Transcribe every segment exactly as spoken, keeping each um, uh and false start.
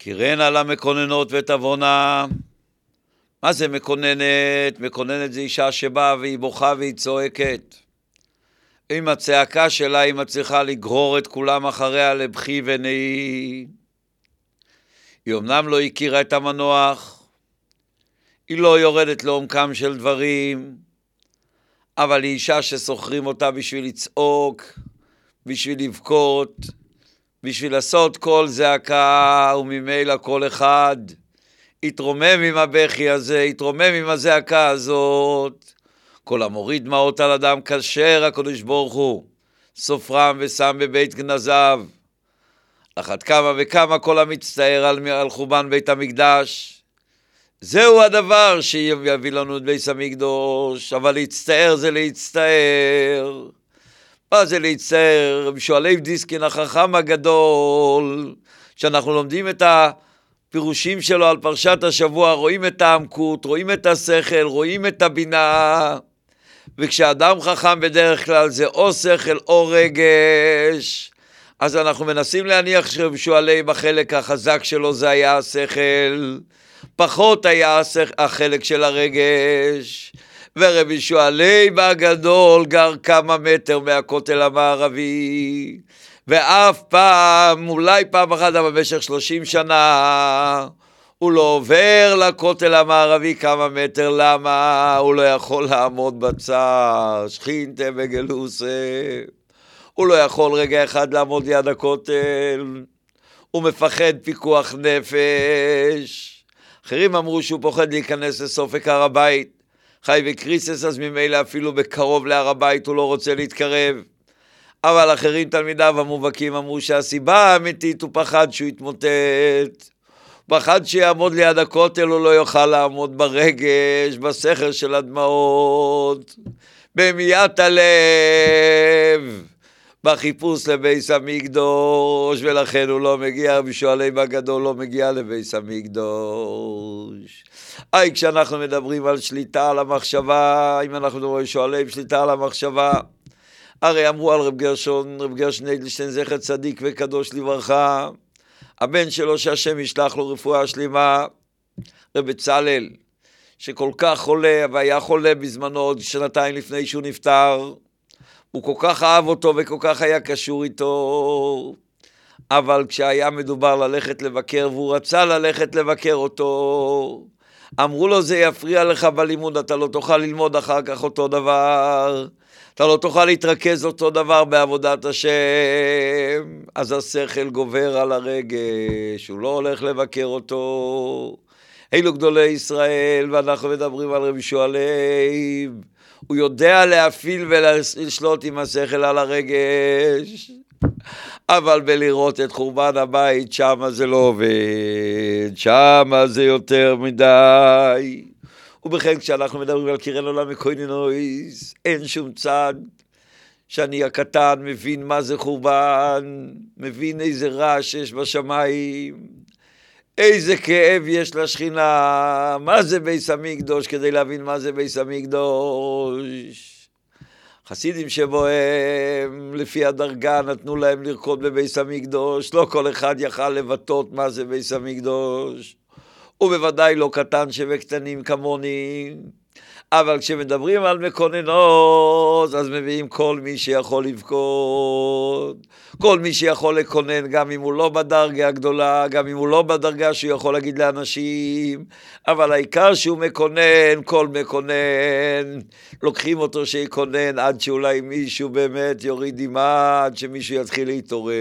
קירנה למקוננות ותבונה. מה זה מקוננת? מקוננת זה אישה שבאה והיא בוכה והיא צועקת. עם הצעקה שלה היא מצליחה לגרור את כולם אחריה לבכי ונהי. היא אמנם לא הכירה את המנוח, היא לא יורדת לעומקם של דברים, אבל היא אישה שסוחרים אותה בשביל לצעוק, בשביל לבכות, בשביל לעשות כל זעקה, וממילא כל אחד יתרומם עם הבכי הזה, יתרומם עם הזעקה הזאת. כל המוריד דמעות על אדם כאשר הקדוש ברוך הוא סופרם ושם בבית גנזיו. אחת כמה וכמה כל המצטער על, על חורבן בית המקדש. זהו הדבר שיביא לנו את בית המקדוש, אבל להצטער זה להצטער. מה זה להצטער? שואלי דיסקין החכם הגדול, שאנחנו לומדים את הפירושים שלו על פרשת השבוע, רואים את העמקות, רואים את השכל, רואים את הבינה, וכשאדם חכם בדרך כלל זה או שכל או רגש, אז אנחנו מנסים להניח ששואלי בחלק החזק שלו זה היה השכל, פחות היה החלק של הרגש, ורבי שואלי בגדול גר כמה מטר מהכותל המערבי, ואף פעם, אולי פעם אחת במשך שלושים שנה, הוא לא עובר לכותל המערבי כמה מטר. למה? הוא לא יכול לעמוד בצד, שכינתה בגלוסה, הוא לא יכול רגע אחד לעמוד ליד הכותל, הוא מפחד פיקוח נפש. אחרים אמרו שהוא פוחד להיכנס לסופק הר הבית, חי וקריסס, אז ממילא אפילו בקרוב להר הבית הוא לא רוצה להתקרב. אבל אחרים תלמידיו המובהקים אמרו שהסיבה האמיתית הוא פחד שהוא יתמוטט, פחד שיעמוד ליד הכותל, הוא לא יוכל לעמוד ברגש, בסכר של הדמעות, במיית הלב, בחיפוש לבית המקדוש, ולכן הוא לא מגיע, בשואלי בגדול לא מגיע לבית המקדוש. היי, כשאנחנו מדברים על שליטה על המחשבה, אם אנחנו מדברים שואלי שליטה על המחשבה, הרי אמרו על רב גרשון, רב גרשון אדלשטיין זכר צדיק וקדוש לברכה, הבן שלו שהשם ישלח לו רפואה שלמה, רב בצלאל, שכל כך חולה, והיה חולה בזמנו עוד שנתיים לפני שהוא נפטר, הוא כל כך אהב אותו וכל כך היה קשור איתו, אבל כשהיה מדובר ללכת לבקר, והוא רצה ללכת לבקר אותו, אמרו לו זה יפריע לך בלימוד, אתה לא תוכל ללמוד אחר כך אותו דבר, אתה לא תוכל להתרכז אותו דבר בעבודת השם. אז השכל גובר על הרגש, הוא לא הולך לבקר אותו. אלו גדולי ישראל, ואנחנו מדברים על רבי שואלי, הוא יודע להפעיל ולשלוט עם השכל על הרגש, אבל בלראות את חורבן הבית, שמה זה לא עובד, שמה זה יותר מדי. ובכן, כשאנחנו מדברים על קירנה למקוננות, אין שום צד שאני הקטן מבין מה זה חורבן, מבין איזה רעש יש בשמיים, איזה כאב יש לשכינה, מה זה בית המקדוש, כדי להבין מה זה בית המקדוש. חסידים שבוהם, לפי הדרגה, נתנו להם לרקוד בבית המקדוש, לא כל אחד יכל לבטאות מה זה בית המקדוש, ובוודאי לא קטן שבקטנים כמוני, אבל כשמדברים על מקוננות, אז מביאים כל מי שיכול לבכות, כל מי שיכול לקונן, גם אם הוא לא בדרגה הגדולה, גם אם הוא לא בדרגה שהוא יכול להגיד לאנשים, אבל העיקר שהוא מקונן, כל מקונן, לוקחים אותו שיקונן, עד שאולי מישהו באמת יוריד דמעה, עד שמישהו יתחיל להתעורר.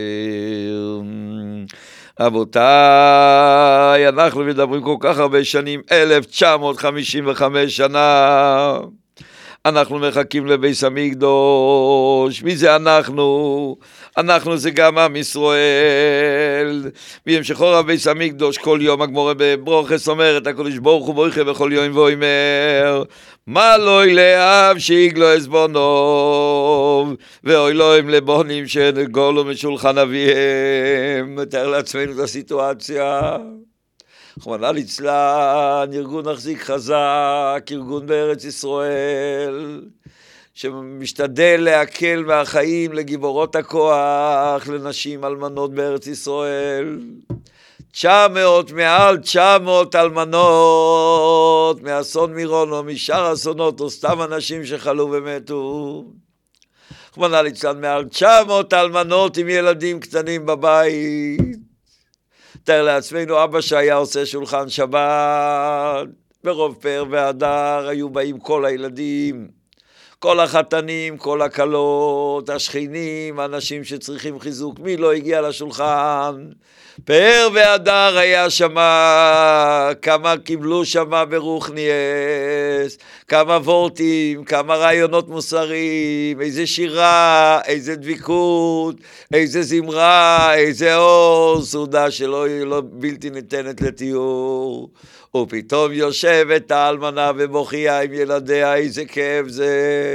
רבותיי, אנחנו מדברים כל כך הרבה שנים, אלף תשע מאות חמישים וחמש שנה, אנחנו מחכים לבית המקדוש. מי זה אנחנו? אנחנו זה גם עם ישראל. בהמשכו רב בית המקדוש כל יום הגמרא בברוכס אומרת, הקדוש ברוך הוא בויכה בכל יום ואומר, מה לא ילאב שיגלו עזבונוב, ואוי לא הם לבונים שנגולו משולחן אביהם. מתאר לעצמנו את הסיטואציה. רחמנא ליצלן, ארגון מחזיק חזק, ארגון בארץ ישראל, שמשתדל להקל מהחיים לגיבורות הכוח, לנשים אלמנות בארץ ישראל. תשע מאות, מעל תשע מאות אלמנות, מאסון מירון או משאר אסונות, או סתם אנשים שחלו ומתו. רחמנא ליצלן, מעל תשע מאות אלמנות עם ילדים קטנים בבית. תאר לעצמנו, אבא שהיה עושה שולחן שבת, ברוב פאר והדר היו באים כל הילדים, כל החתנים, כל הכלות, השכנים, אנשים שצריכים חיזוק. מי לא הגיע לשולחן? פאר והדר היה שמה, כמה קיבלו שמה ברוכניאס, כמה וורטים, כמה רעיונות מוסריים, איזה שירה, איזה דביקות, איזה זמרה, איזה אור, סעודה שלא לא בלתי ניתנת לתיאור. ופתאום יושבת האלמנה ובוכייה עם ילדיה, איזה כאב זה.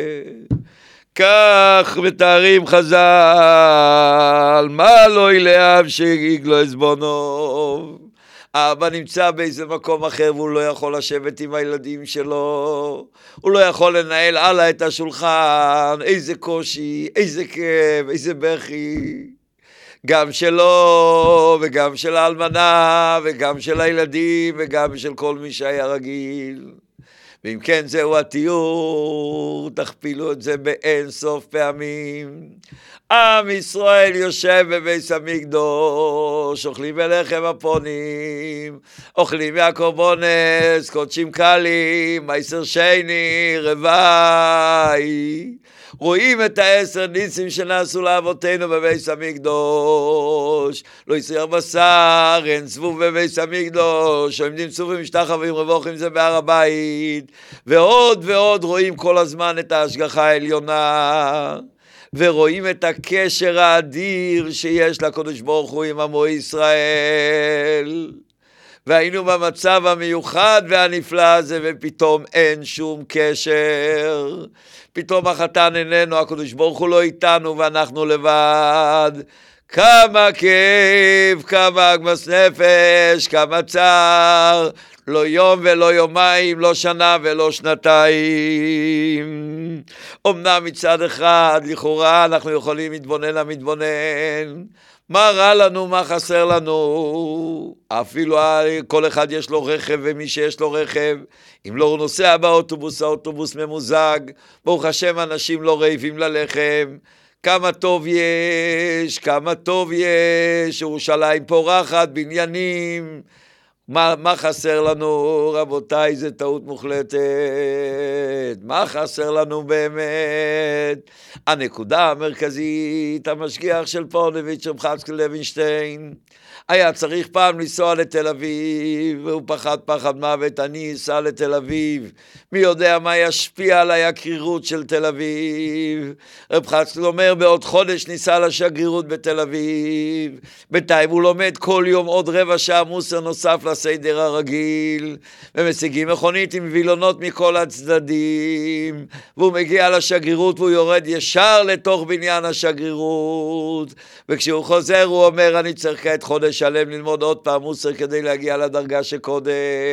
כך מתארים חז"ל, מה לא ילאב שיגלו עזבונו. האבא נמצא באיזה מקום אחר והוא לא יכול לשבת עם הילדים שלו, הוא לא יכול לנהל הלאה את השולחן. איזה קושי, איזה כאב, איזה בכי, גם שלו וגם של האלמנה וגם של הילדים וגם של כל מי שהיה רגיל. ואם כן, זהו התיאור, תכפילו את זה באין סוף פעמים. עם ישראל יושב בבית המקדוש, אוכלים בלחם הפונים, אוכלים מהקורבנס, קודשים קלים, מייסר שני, רבעי. רואים את העשר ניסים שנעשו לאבותינו בבית המקדוש. לא יציר בשר, אין צבוב בבית המקדוש, עומדים צבובים משתחווים רבוכים זה בהר הבית. ועוד ועוד רואים כל הזמן את ההשגחה העליונה, ורואים את הקשר האדיר שיש לקדוש ברוך הוא עם עמו ישראל. והיינו במצב המיוחד והנפלא הזה, ופתאום אין שום קשר. פתאום החתן איננו, הקדוש ברוך הוא לא איתנו ואנחנו לבד. כמה כאב, כמה עגמת נפש, כמה צער, לא יום ולא יומיים, לא שנה ולא שנתיים. אמנם מצד אחד, לכאורה אנחנו יכולים להתבונן למתבונן, מה רע לנו, מה חסר לנו. אפילו כל אחד יש לו רכב, ומי שיש לו רכב, אם לא נוסע באוטובוס, האוטובוס ממוזג, ברוך השם אנשים לא רעבים ללחם. כמה טוב יש, כמה טוב יש, ירושלים פורחת, בניינים. מה, מה חסר לנו? רבותיי, זה טעות מוחלטת. מה חסר לנו באמת? הנקודה המרכזית, המשגיח של פונוביץ' רב חצקאל לוינשטיין, היה צריך פעם לנסוע לתל אביב, והוא פחד פחד מוות, אני אסע לתל אביב, מי יודע מה ישפיע עליי הקרירות של תל אביב. רב חצקאל אומר, בעוד חודש ניסע לשגרירות בתל אביב, בינתיים הוא לומד כל יום עוד רבע שעה מוסר נוסף לסדר הרגיל, ומשיגים מכונית עם וילונות מכל הצדדים, והוא מגיע לשגרירות והוא יורד ישר לתוך בניין השגרירות, וכשהוא חוזר הוא אומר, אני צריך כעת חודש שלם ללמוד עוד פעם מוסר כדי להגיע לדרגה שקודם.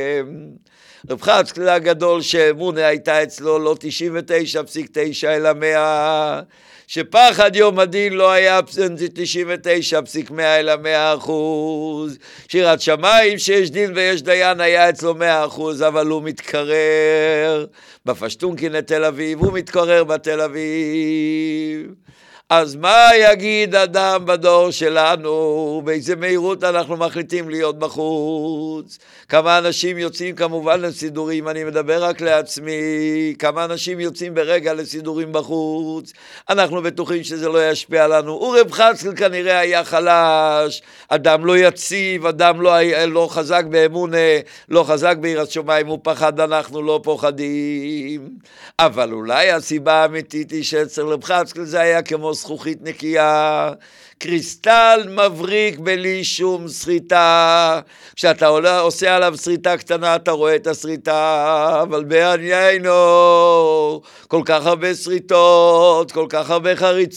רב חצקאל הגדול שאמונה הייתה אצלו לא תשעים ותשע נקודה תשע אלא מאה, שפחד יום הדין לא היה תשעים ותשע נקודה מאה אלא מאה אחוז, שירת שמיים שיש דין ויש דיין היה אצלו מאה אחוז, אבל הוא מתקרר בפשטונקין לתל אביב, הוא מתקרר בתל אביב. אז מה יגיד אדם בדור שלנו? באיזה מהירות אנחנו מחליטים להיות בחוץ? כמה אנשים יוצאים כמובן לסידורים, אני מדבר רק לעצמי, כמה אנשים יוצאים ברגע לסידורים בחוץ, אנחנו בטוחים שזה לא ישפיע לנו. ורב חצקאל כנראה היה חלש, אדם לא יציב, אדם לא, לא חזק באמונה, לא חזק ביראת שמיים, הוא פחד, אנחנו לא פוחדים. אבל אולי הסיבה האמיתית היא שאצל רב חצקאל זה היה כמו זכוכית נקייה, קריסטל מבריק בלי שום שריטה. כשאתה עולה, עושה עליו שריטה קטנה אתה רואה את השריטה, אבל בעניינו כל כך הרבה שריטות, כל כך הרבה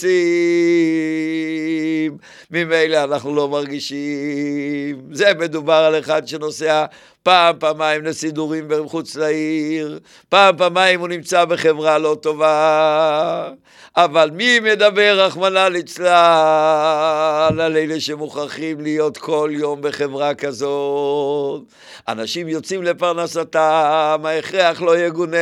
חריצים, ממילא אנחנו לא מרגישים. זה מדובר על אחד שנוסע פעם פעמיים לסידורים בחוץ לעיר, פעם פעמיים הוא נמצא בחברה לא טובה. אבל מי מדבר רחמנא ליצלן על אלה שמוכרחים להיות כל יום בחברה כזאת. אנשים יוצאים לפרנסתם, ההכרח לא יגונה,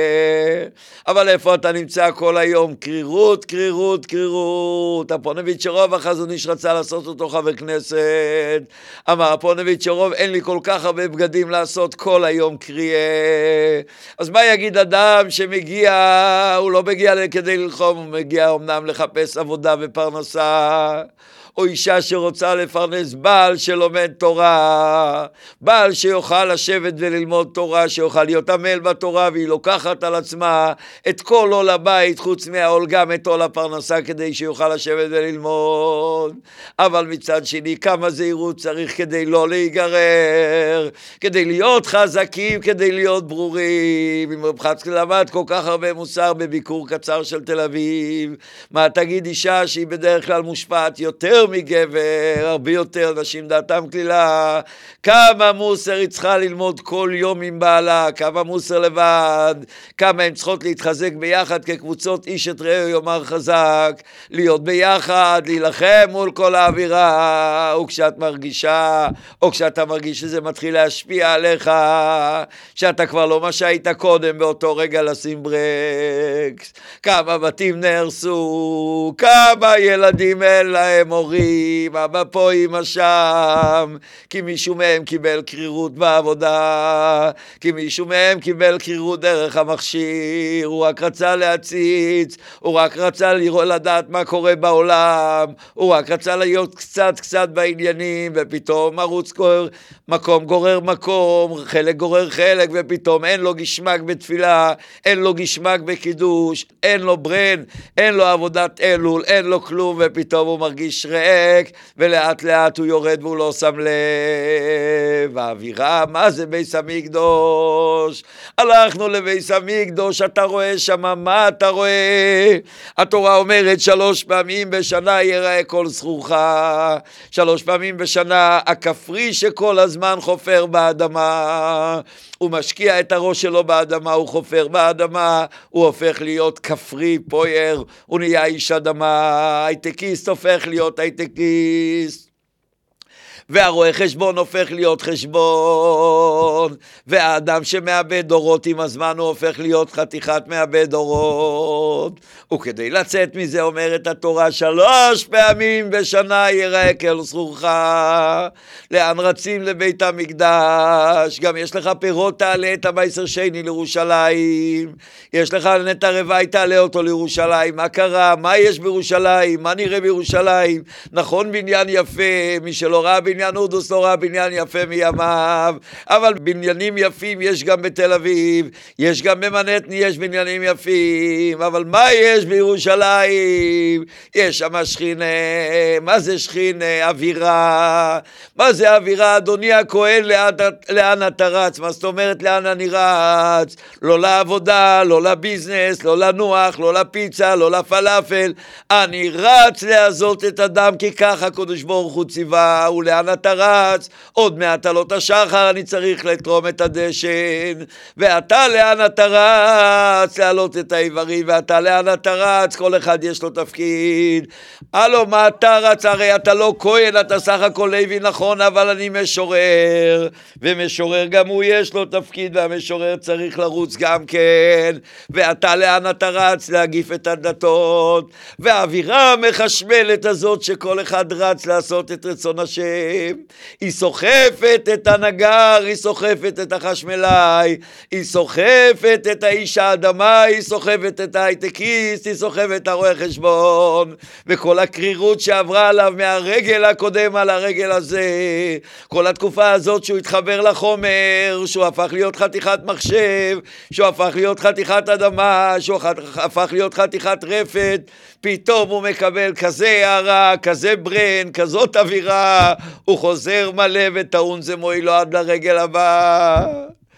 אבל איפה אתה נמצא כל היום? קרירות, קרירות, קרירות. הפונביצ'רוב החזון איש רצה לעשות אותו חבר כנסת, אמר הפונביצ'רוב אין לי כל כך הרבה בגדים לעשות כל היום קריאה. אז מה יגיד אדם שמגיע, הוא לא מגיע כדי ללחום, הוא מגיע אמנם לחפש עבודה ופרנסה, או אישה שרוצה לפרנס בעל שלומד תורה, בעל שיוכל לשבת וללמוד תורה, שיוכל להיות עמל בתורה, והיא לוקחת על עצמה את כל עול הבית חוץ מהעול גם את עול הפרנסה כדי שיוכל לשבת וללמוד. אבל מצד שני כמה זהירות צריך כדי לא להיגרר, כדי להיות חזקים, כדי להיות ברורים. אם רב חצקי למד כל כך הרבה מוסר בביקור קצר של תל אביב, מה תגיד אישה שהיא בדרך כלל מושפעת יותר מגבר, הרבה יותר, נשים דעתם כלילה, כמה מוסר היא צריכה ללמוד כל יום עם בעלה, כמה מוסר לבד, כמה הן צריכות להתחזק ביחד כקבוצות איש את רעהו יאמר חזק, להיות ביחד, להילחם מול כל האווירה. וכשאת מרגישה, או כשאתה מרגיש שזה מתחיל להשפיע עליך, שאתה כבר לא מה שהיית קודם, באותו רגע לשים ברקס. כמה בתים נהרסו, כמה ילדים אין להם הורים, אבא פה אמא שם, כי מישהו מהם קיבל קרירות בעבודה, כי מישהו מהם קיבל קרירות דרך המכשיר, הוא רק רצה להציץ, הוא רק רצה לראות לדעת מה קורה בעולם, הוא רק רצה להיות קצת קצת בעניינים, ופתאום ערוץ גורר מקום גורר מקום, חלק גורר חלק, ופתאום אין לו גשמק בתפילה, אין לו גשמק בקידוש, אין לו ברן, אין לו עבודת אלול, אין לו כלום, ופתאום הוא מרגיש ריק, ולאט לאט הוא יורד והוא לא שם לב. האווירה, מה זה בית המקדוש? הלכנו לבית המקדוש, אתה רואה שם, מה אתה רואה? התורה אומרת שלוש פעמים בשנה יראה כל זכורך, שלוש פעמים בשנה הכפרי שכל הזמן חופר באדמה, הוא משקיע את הראש שלו באדמה, הוא חופר באדמה, הוא הופך להיות כפרי פויר, הוא נהיה איש אדמה, הייטקיסט הופך להיות הייטקיסט, והרואה חשבון הופך להיות חשבון, והאדם שמאבד דורות עם הזמן הוא הופך להיות חתיכת מאבד דורות. וכדי לצאת מזה אומרת התורה שלוש פעמים בשנה יראה כל זכורך. לאן רצים? לבית המקדש. גם יש לך פירות, תעלה את המייסר שני לירושלים, יש לך נט הרבעי, תעלה אותו לירושלים. מה קרה? מה יש בירושלים? מה נראה בירושלים? נכון, בניין יפה, מי שלא ראה בניין הודוס לא ראה בניין יפה מימיו, אבל בניינים יפים יש גם בתל אביב, יש גם במנהטן, יש בניינים יפים, אבל מה יש בירושלים? יש שם שכינה. מה זה שכינה? אווירה. מה זה אווירה? אדוני הכהן, לאן, לאן אתה רץ? מה זאת אומרת לאן אני רץ? לא לעבודה, לא לביזנס, לא לנוח, לא לפיצה, לא לפלאפל, אני רץ לעזות את הדם, כי ככה הקדוש ברוך הוא ציווה. ולאן אתה רץ? עוד מעט עלות השחר, אני צריך לתרום את הדשן. ואתה לאן אתה רץ? להעלות את האיברים. ואתה לאן אתה רץ? כל אחד יש לו תפקיד. הלו, מה אתה רץ? הרי אתה לא כהן, אתה סך הכל לוי, נכון, אבל אני משורר, ומשורר גם הוא יש לו תפקיד, והמשורר צריך לרוץ גם כן. ואתה לאן אתה רץ? להגיף את הדתות. והאווירה המחשמלת הזאת שכל אחד רץ לעשות את רצון השם, היא סוחפת את הנגר, היא סוחפת את החשמלאי, היא סוחפת את האיש האדמה, היא סוחפת את ההייטקיסט, היא סוחפת את הרואה חשבון, וכל הקרירות שעברה עליו מהרגל הקודם על הרגל הזה, כל התקופה הזאת שהוא התחבר לחומר, שהוא הפך להיות חתיכת מחשב, שהוא הפך להיות חתיכת אדמה, שהוא הפך להיות חתיכת רפת, פתאום הוא מקבל כזה הערה, כזה ברן, כזאת אווירה, הוא חוזר מלא וטעון זה מועיל לו עד לרגל הבא.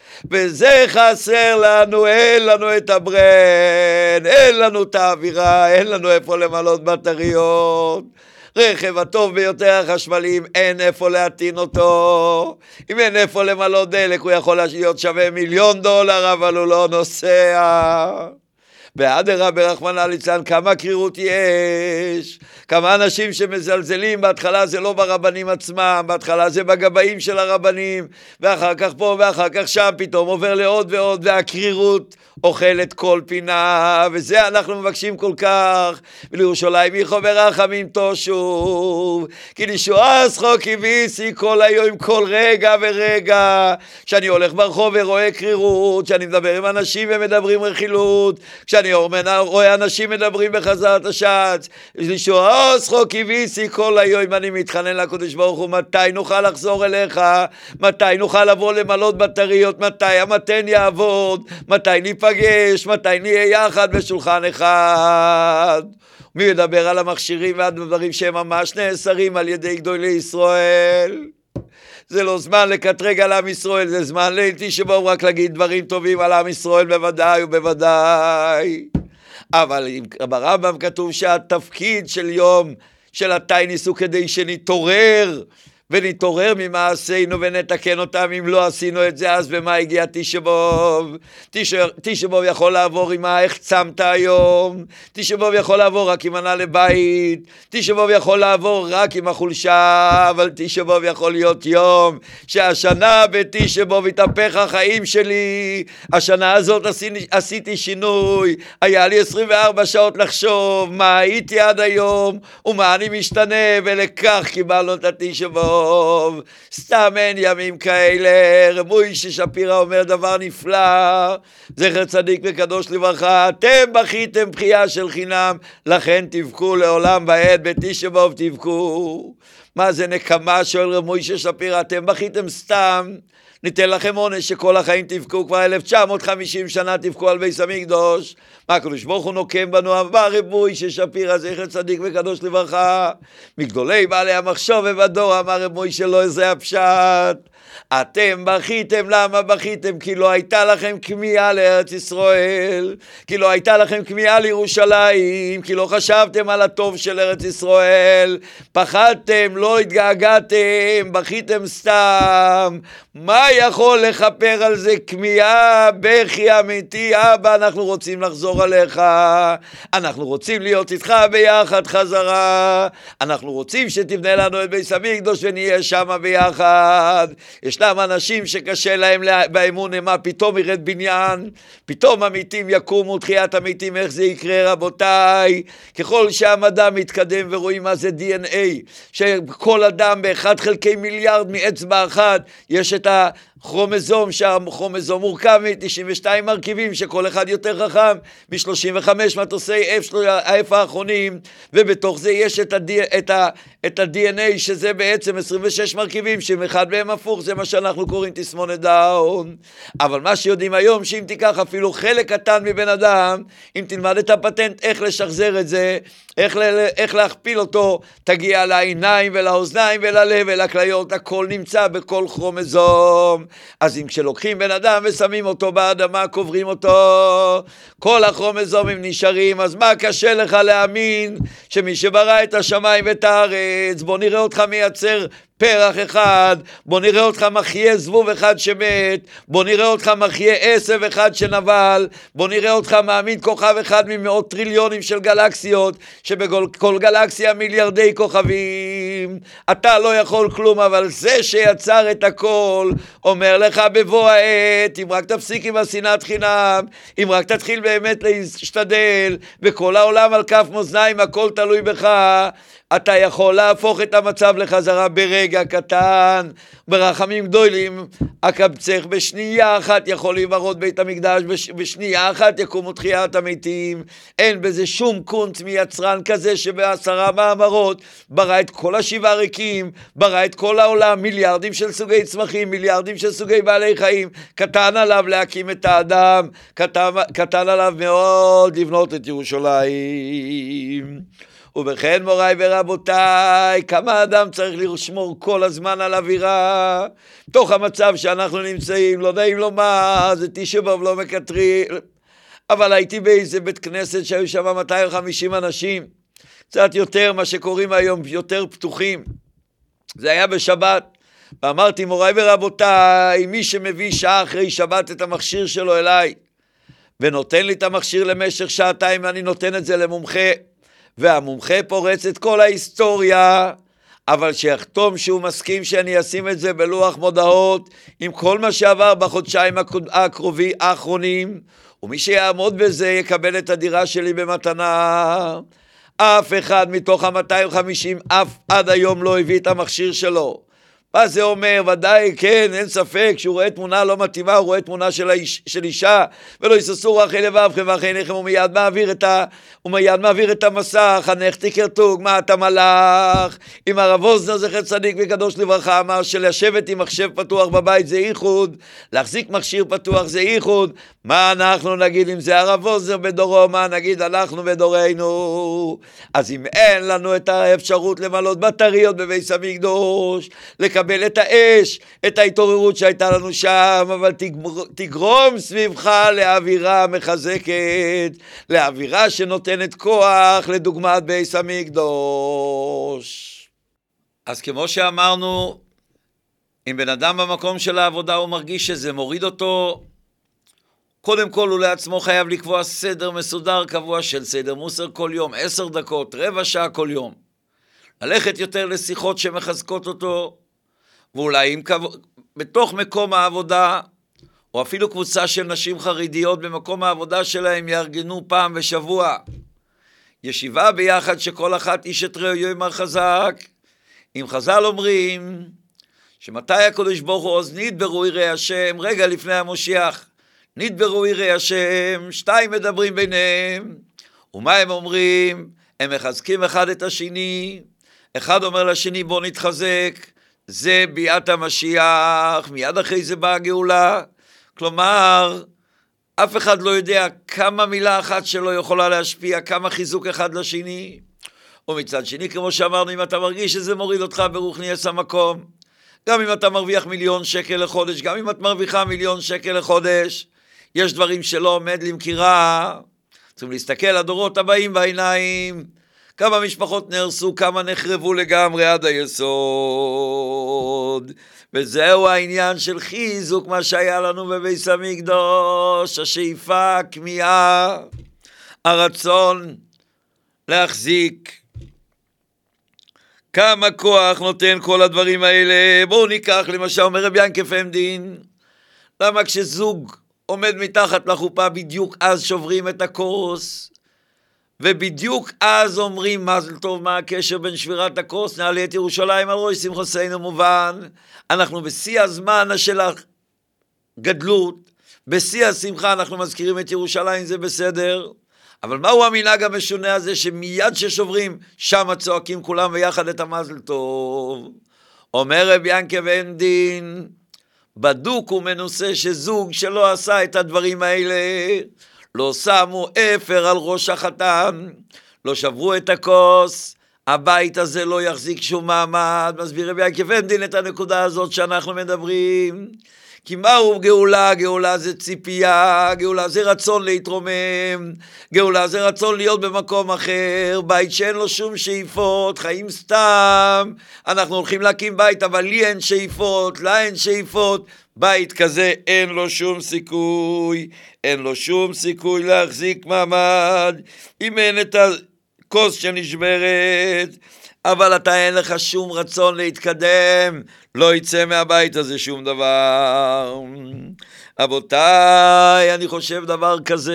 וזה חסר לנו, אין לנו את הברן, אין לנו את האווירה, אין לנו איפה למלות בטריות. רכב הטוב ביותר החשמליים, אין איפה להטעין אותו. אם אין איפה למלות דלק, הוא יכול להיות שווה מיליון דולר, אבל הוא לא נוסע. ואדרבה רחמנא ליצלן, כמה קרירות יש, כמה אנשים שמזלזלים, בהתחלה זה לא ברבנים עצמם, בהתחלה זה בגבאים של הרבנים, ואחר כך פה ואחר כך שם, פתאום עובר לעוד ועוד, והקרירות אוכלת כל פינה, וזה אנחנו מבקשים כל כך, ולירושלים יחו ברחמים תושוב, כי לישועה שחוק הביסי כל היום, כל רגע ורגע, כשאני הולך ברחוב ורואה קרירות, כשאני מדבר עם אנשים ומדברים רכילות, כשאני רואה אנשים מדברים בחזרת השץ, לישועה שחוק הביסי כל היום, אני מתחנן לקדוש ברוך הוא, מתי נוכל לחזור אליך, מתי נוכל לבוא למלות בטריות, מתי המתן יעבוד, מתי ניפגש, מתי נהיה יחד בשולחן אחד. מי ידבר על המכשירים והדברים שהם ממש נאסרים על ידי גדולי ישראל? זה לא זמן לקטרג על עם ישראל, זה זמן ליל שבו רק להגיד דברים טובים על עם ישראל, בוודאי ובוודאי. אבל ברמב"ם כתוב שהתפקיד של יום של התייניס הוא כדי שנתעורר, ונתעורר ממעשינו ונתקן אותם. אם לא עשינו את זה, אז במה הגיע תשבוב? תשבוב יכול לעבור עם איך צמת היום, תשבוב יכול לעבור רק עם ענה לבית, תשבוב יכול לעבור רק עם החולשה, אבל תשבוב יכול להיות יום שהשנה בתשבוב התהפך החיים שלי, השנה הזאת עשיתי, עשיתי שינוי, היה לי עשרים וארבע שעות לחשוב מה הייתי עד היום ומה אני משתנה, ולכך קיבלנו את התשבוב. סתם אין ימים כאלה. רב מוישה שפירא אומר דבר נפלא, זכר צדיק וקדוש לברכה, אתם בכיתם בחייה של חינם, לכן תבכו לעולם ועד, בתשבוב תבכו. מה זה נקמה? שואל רב מוישה שפירא, אתם בכיתם סתם, ניתן לכם עונש שכל החיים תבכו, כבר אלף תשע מאות וחמישים שנה תבכו על בית המקדש. מה הקדוש ברוך הוא נוקם בנו? אמר רב מוישה שפירא זכר צדיק וקדוש לברכה, מגדולי בעלי המחשוב ובדור, אמר רב מוישה לא זה הפשט, אתם בכיתם. למה בכיתם? כי לא הייתה לכם כמיהה לארץ ישראל, כי לא הייתה לכם כמיהה לירושלים, כי לא חשבתם על הטוב של ארץ ישראל, פחדתם, לא התגעגעתם, בכיתם סתם. מה יכול לכפר על זה? כמיהה, בכי אמיתי. אבא, אנחנו רוצים לחזור עליך, אנחנו רוצים להיות איתך ביחד חזרה, אנחנו רוצים שתבנה לנו את בית המקדש ונהיה שם ביחד. ישנם אנשים שקשה להם באמון, מה פתאום ירד בניין, פתאום המתים יקומו, תחיית המתים, איך זה יקרה רבותיי? ככל שהמדע מתקדם ורואים מה זה די אן איי, שכל אדם באחד חלקי מיליארד מאצבע אחת יש את הכרומוזום, שהכרומוזום מורכב מ-תשעים ושתיים מרכיבים, שכל אחד יותר חכם מ-שלושים וחמש מטוסי F האחרונים, ובתוך זה יש את ה-די, את ה, את ה-די אן איי, שזה בעצם עשרים ושש מרכיבים, שאם אחד מהם הפוך, זה מה שאנחנו קוראים תסמונת דאון. אבל מה שיודעים היום, שאם תיקח אפילו חלק קטן מבן אדם, אם תלמד את הפטנט איך לשחזר את זה, איך, ל- איך להכפיל אותו, תגיע לעיניים ולאוזניים וללב ולכליות, הכל נמצא בכל כרומוזום. אז אם כשלוקחים בן אדם ושמים אותו באדמה, קוברים אותו, כל הכרומוזומים נשארים. אז מה קשה לך להאמין שמי שברא את השמיים ואת הארץ, בוא נראה אותך מייצר פרח אחד, בוא נראה אותך מחיה זבוב אחד שמת, בוא נראה אותך מחיה עשב אחד שנבל, בוא נראה אותך מאמין כוכב אחד ממאות טריליונים של גלקסיות, שבכל גלקסיה מיליארדי כוכבים. אתה לא יכול כלום, אבל זה שיצר את הכל אומר לך בבוא העת, אם רק תפסיק עם השנאת חינם, אם רק תתחיל באמת להשתדל, וכל העולם על כף מאזניים, הכל תלוי בך, אתה יכול להפוך את המצב לחזרה ברגע קטן, ברחמים גדולים. הקבצך בשנייה אחת יכול להיברות בית המקדש, בש... בשנייה אחת יקומו תחיית המתים. אין בזה שום קונץ מיצרן כזה שבעשרה מאמרות ברא את כל השבעה ריקים, ברא את כל העולם, מיליארדים של סוגי צמחים, מיליארדים של סוגי בעלי חיים. קטן עליו להקים את האדם, קטן, קטן עליו מאוד לבנות את ירושלים. ובכן מוריי ורבותיי, כמה אדם צריך לשמור כל הזמן על אווירה, תוך המצב שאנחנו נמצאים, לא נעים לומר, זה תשבוב לא מקטרי, אבל הייתי באיזה בית כנסת שהיו שם מאתיים וחמישים אנשים, קצת יותר מה שקוראים היום, יותר פתוחים, זה היה בשבת, ואמרתי מוריי ורבותיי, מי שמביא שעה אחרי שבת את המכשיר שלו אליי, ונותן לי את המכשיר למשך שעתיים, ואני נותן את זה למומחה, והמומחה פורץ את כל ההיסטוריה, אבל שיחתום שהוא מסכים שאני אשים את זה בלוח מודעות, עם כל מה שעבר בחודשיים הקרובים האחרונים, ומי שיעמוד בזה יקבל את הדירה שלי במתנה. אף אחד מתוך ה-מאתיים וחמישים, אף עד היום לא הביא את המכשיר שלו. מה זה אומר? ודאי, כן, אין ספק, שהוא רואה תמונה לא מתאימה, הוא רואה תמונה של, האיש, של אישה, ולא יססו אחרי לבבכם ואחרי עיניכם, הוא מיד מעביר את, ה, הוא מיד מעביר את המסך, הנכתי קרתוג, מה אתה מלאך? אם הרב אוזנר זכר צדיק וקדוש לברכה אמר שלשבת עם מחשב פתוח בבית זה ייחוד, להחזיק מכשיר פתוח זה ייחוד, מה אנחנו נגיד אם זה הרב אוזנר בדורו, מה נגיד אנחנו בדורנו? אז אם אין לנו את האפשרות למלות בטריות בבית המקדוש, לקבל את האש, את ההתעוררות שהייתה לנו שם, אבל תגרום סביבך לאווירה מחזקת, לאווירה שנותנת כוח, לדוגמת בית המקדוש. אז כמו שאמרנו, אם בן אדם במקום של העבודה הוא מרגיש שזה מוריד אותו, קודם כל הוא לעצמו חייב לקבוע סדר מסודר קבוע של סדר מוסר כל יום, עשר דקות, רבע שעה כל יום. ללכת יותר לשיחות שמחזקות אותו, ואולי אם בתוך מקום העבודה, או אפילו קבוצה של נשים חרדיות במקום העבודה שלהם יארגנו פעם בשבוע, ישיבה ביחד שכל אחת איש את רעהו יאמר חזק. אם חז"ל אומרים, שמתי הקדוש ברוך הוא עוז נדברו יראי השם, רגע לפני המשיח, נדברו יראי השם, שתיים מדברים ביניהם, ומה הם אומרים? הם מחזקים אחד את השני, אחד אומר לשני בוא נתחזק, זה ביאת המשיח, מיד אחרי זה באה הגאולה. כלומר, אף אחד לא יודע כמה מילה אחת שלו יכולה להשפיע, כמה חיזוק אחד לשני. ומצד שני, כמו שאמרנו, אם אתה מרגיש שזה מוריד אותך ברוך נהיה המקום, גם אם אתה מרוויח מיליון שקל לחודש, גם אם את מרוויחה מיליון שקל לחודש, יש דברים שלא עומד למכירה. צריכים להסתכל לדורות הבאים בעיניים, כמה משפחות נהרסו, כמה נחרבו לגמרי עד היסוד. וזהו העניין של חיזוק מה שהיה לנו בבית המקדוש, השאיפה, הכמיהה, הרצון להחזיק. כמה כוח נותן כל הדברים האלה. בואו ניקח למשל אומר רבי ינקף עמדין, למה כשזוג עומד מתחת לחופה בדיוק אז שוברים את הכוס, ובדיוק אז אומרים מזל טוב, מה הקשר בין שבירת הכוס, נעלה את ירושלים על ראש שמחתנו מובן. אנחנו בשיא הזמן של הגדלות, בשיא השמחה אנחנו מזכירים את ירושלים, זה בסדר, אבל מהו המנהג המשונה הזה שמיד ששוברים שם צועקים כולם ביחד את המזל טוב? אומר רבי ינקב עמדין, בדוק ומנוסה שזוג שלא עשה את הדברים האלה, לא שמו אפר על ראש החתן, לא שברו את הכוס, הבית הזה לא יחזיק שום מעמד. מסביר רבי ינקב עמדין את הנקודה הזאת שאנחנו מדברים. כי מהו גאולה? גאולה זה ציפייה, גאולה זה רצון להתרומם, גאולה זה רצון להיות במקום אחר, בית שאין לו שום שאיפות, חיים סתם, אנחנו הולכים להקים בית אבל לי אין שאיפות, לה אין שאיפות, בית כזה אין לו שום סיכוי, אין לו שום סיכוי להחזיק מעמד, אם אין את הכוס שנשברת, אבל אתה אין לך שום רצון להתקדם, לא יצא מהבית הזה שום דבר. אבותיי, אני חושב דבר כזה,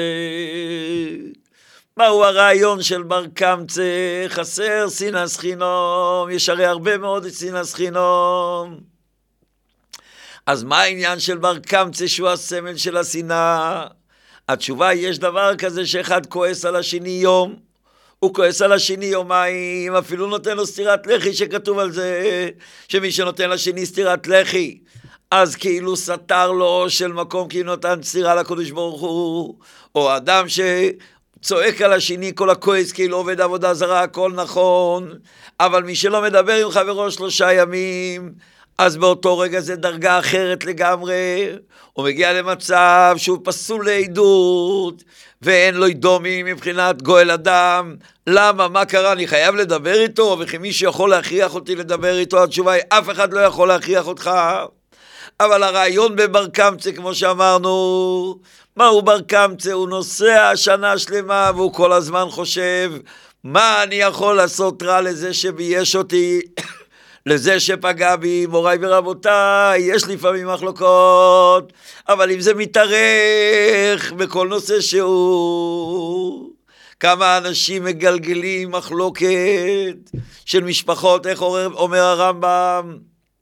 מהו הרעיון של בר קמצא? חסר סינס חינום, יש הרי הרבה מאוד סינס חינום. אז מה העניין של בר קמצא שהוא הסמל של השנאה? התשובה היא, יש דבר כזה שאחד כועס על השני יום, הוא כועס על השני יומיים, אפילו נותן לו סתירת לחי, שכתוב על זה שמי שנותן לשני סתירת לחי אז כאילו סתר לו של מקום, כי נותן סתירה לקדוש ברוך הוא. או אדם שצועק על השני, כל הכועס כאילו עובד עבודה זרה, הכל נכון, אבל מי שלא מדבר עם חברו שלושה ימים, אז באותו רגע זה דרגה אחרת לגמרי, הוא מגיע למצב שהוא פסול לעדות, ואין לו דומי מבחינת גואל אדם. למה? מה קרה? אני חייב לדבר איתו, וכי מישהו יכול להכריח אותי לדבר איתו? התשובה היא, אף אחד לא יכול להכריח אותך. אבל הרעיון בבר קמצא, כמו שאמרנו, מהו בר קמצא? הוא נוסע שנה שלמה והוא כל הזמן חושב, מה אני יכול לעשות רע לזה שבייש אותי, לזה שפגע בי, מוריי ורבותיי, יש לפעמים מחלוקות, אבל אם זה מתארך בכל נושא שהוא, כמה אנשים מגלגלים מחלוקת של משפחות, איך אומר הרמב"ם,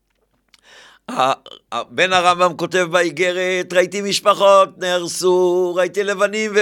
בן הרמב"ם כותב באיגרת, ראיתי משפחות נהרסו, ראיתי לבנים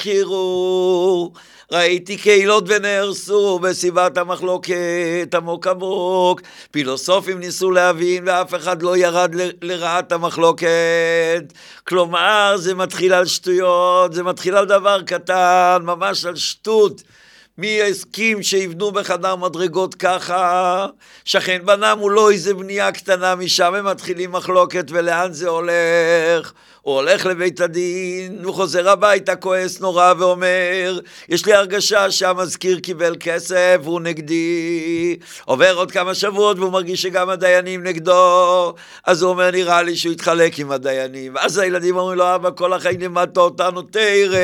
והשחירו, ראיתי קהילות ונהרסו בסיבת המחלוקת עמוק עמוק, פילוסופים ניסו להבין ואף אחד לא ירד ל- לרעת המחלוקת, כלומר זה מתחיל על שטויות, זה מתחיל על דבר קטן, ממש על שטות. מי הסכים שיבנו בחדר מדרגות ככה? שכן בנם הוא לא איזה בנייה קטנה, משם הם מתחילים מחלוקת, ולאן זה הולך? הוא הולך לבית הדין, הוא חוזר הביתה כועס נורא ואומר, יש לי הרגשה שהמזכיר קיבל כסף והוא נגדי. עובר עוד כמה שבועות והוא מרגיש שגם הדיינים נגדו, אז הוא אומר, נראה לי שהוא יתחלק עם הדיינים. ואז הילדים אומרים לו, אבא, כל החיים לימדת אותנו תירא,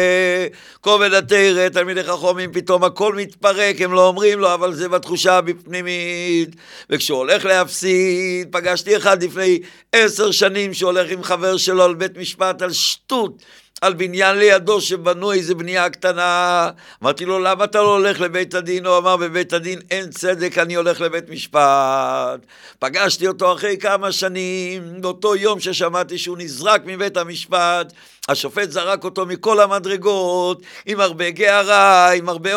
כובד התירא, תלמידי חכמים, פתאום הכל מתפרק, הם לא אומרים לו, אבל זה בתחושה בפנימית. וכשהוא הולך להפסיד, פגשתי אחד לפני עשר שנים שהולך עם חבר שלו על בית משפט על שטות, על בניין לידו שבנו איזה בנייה קטנה. אמרתי לו, למה אתה לא הולך לבית הדין? הוא אמר, בבית הדין אין צדק, אני הולך לבית משפט. פגשתי אותו אחרי כמה שנים, באותו יום ששמעתי שהוא נזרק מבית המשפט, השופט זרק אותו מכל המדרגות, עם הרבה גערה, עם הרבה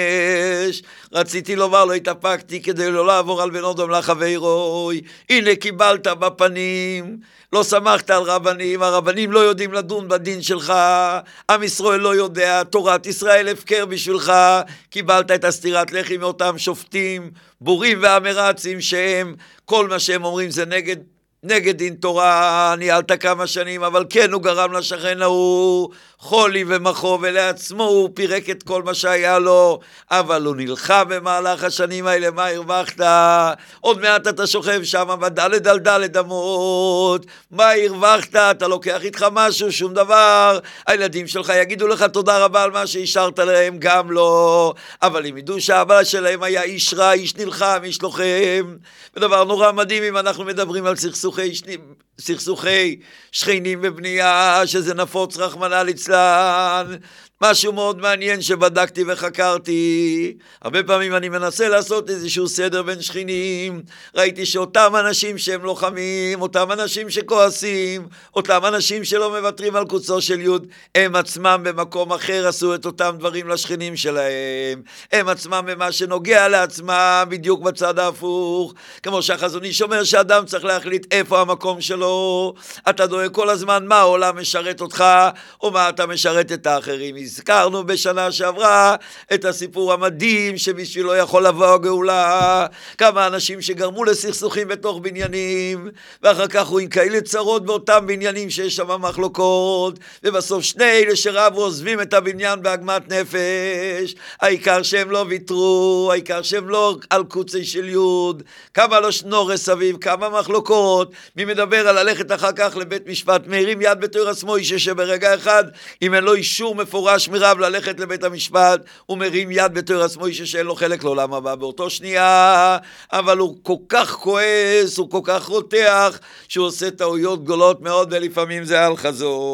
עונש. רציתי לומר לו, התאפקתי כדי לא לעבור על בן אדם לחברוי, הנה קיבלת בפנים, לא שמחת על רבנים, הרבנים לא יודעים לדון בדין שלך, עם ישראל לא יודע, תורת ישראל הפקר בשבילך, קיבלת את הסתירת לחי מאותם שופטים, בורים ואמרצים, שהם, כל מה שהם אומרים זה נגד, נגד דין תורה, ניהלת כמה שנים, אבל כן הוא גרם לשכן ההוא חולי ומחו, ולעצמו הוא פירק את כל מה שהיה לו, אבל הוא נלחם במהלך השנים האלה. מה הרווחת? עוד מעט אתה שוכב שם בדלת על דלת אמות, מה הרווחת? אתה לוקח איתך משהו? שום דבר. הילדים שלך יגידו לך תודה רבה על מה שהשארת להם, גם לא, אבל הם ידעו שהאבא שלהם היה איש רע, איש נלחם, איש לוחם. ודבר נורא מדהים, אם אנחנו מדברים על סכסוכי שני, סכסוכי שכנים ובנייה, שזה נפוץ רחמנא ליצלן, משהו מאוד מעניין שבדקתי וחקרתי. הרבה פעמים אני מנסה לעשות איזשהו סדר בין שכנים, ראיתי שאותם אנשים שהם לוחמים, אותם אנשים שכועסים, אותם אנשים שלא מוותרים על קוצו של יוד, הם עצמם במקום אחר עשו את אותם דברים לשכנים שלהם, הם עצמם במה שנוגע לעצמם בדיוק בצד ההפוך. כמו שהחזון איש אומר שאדם צריך להחליט איפה המקום שלו. אתה דואג כל הזמן מה העולם משרת אותך או מה אתה משרת את האחרים. הזכרנו בשנה שעברה את הסיפור המדהים שבשבילו יכול לבוא הגאולה, כמה אנשים שגרמו לסכסוכים בתוך בניינים, ואחר כך הוא עם כאלה צרות באותם בניינים שיש שם מחלוקות, ובסוף שני אלה שרבו עוזבים את הבניין בהגמת נפש. העיקר שהם לא ויתרו, העיקר שהם לא על קוצי של יוד, כמה לא שנור סביב, כמה מחלוקות. מי מדבר על ללכת אחר כך לבית משפט, מהרים יד בתור עצמו איש שברגע אחד, אם אין לו אישור מפורש מרב ללכת לבית המשפט, הוא מרים יד בתור עצמו איש שאין לו חלק לעולם הבא באותו שנייה. אבל הוא כל כך כועס, הוא כל כך רותח, שהוא עושה טעויות גדולות מאוד, ולפעמים זה על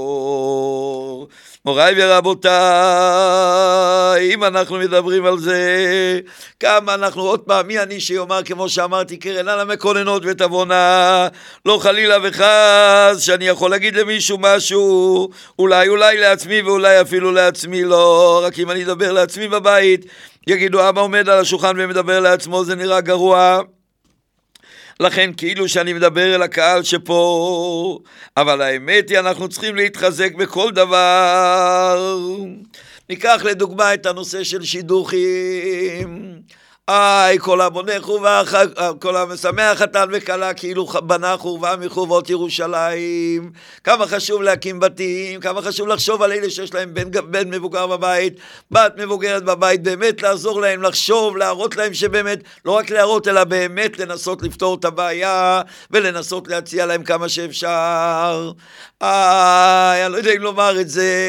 חזור. מוריי ורבותיי, אם אנחנו מדברים על זה, כמה אנחנו עוד פעם, מי אני שיאמר כמו שאמרתי, קרן על המקוננות ותבונה, לא חלילה וחס שאני יכול להגיד למישהו משהו, אולי אולי לעצמי ואולי אפילו לעצמי לא, רק אם אני אדבר לעצמי בבית, יגידו אבא עומד על השולחן ומדבר לעצמו, זה נראה גרוע. לכן כאילו שאני מדבר אל הקהל שפה, אבל האמת היא אנחנו צריכים להתחזק בכל דבר. ניקח לדוגמה את הנושא של שידוכים. איי, כל הבונה חורבה, כל המשמח חתן וכלה, כאילו בנה חורבה מחורבות ירושלים. כמה חשוב להקים בתים, כמה חשוב לחשוב על אלה שיש להם בן, בן מבוגר בבית, בת מבוגרת בבית, באמת לעזור להם, לחשוב, להראות להם שבאמת, לא רק להראות, אלא באמת לנסות לפתור את הבעיה, ולנסות להציע להם כמה שאפשר. איי, אני לא יודע אם לומר את זה.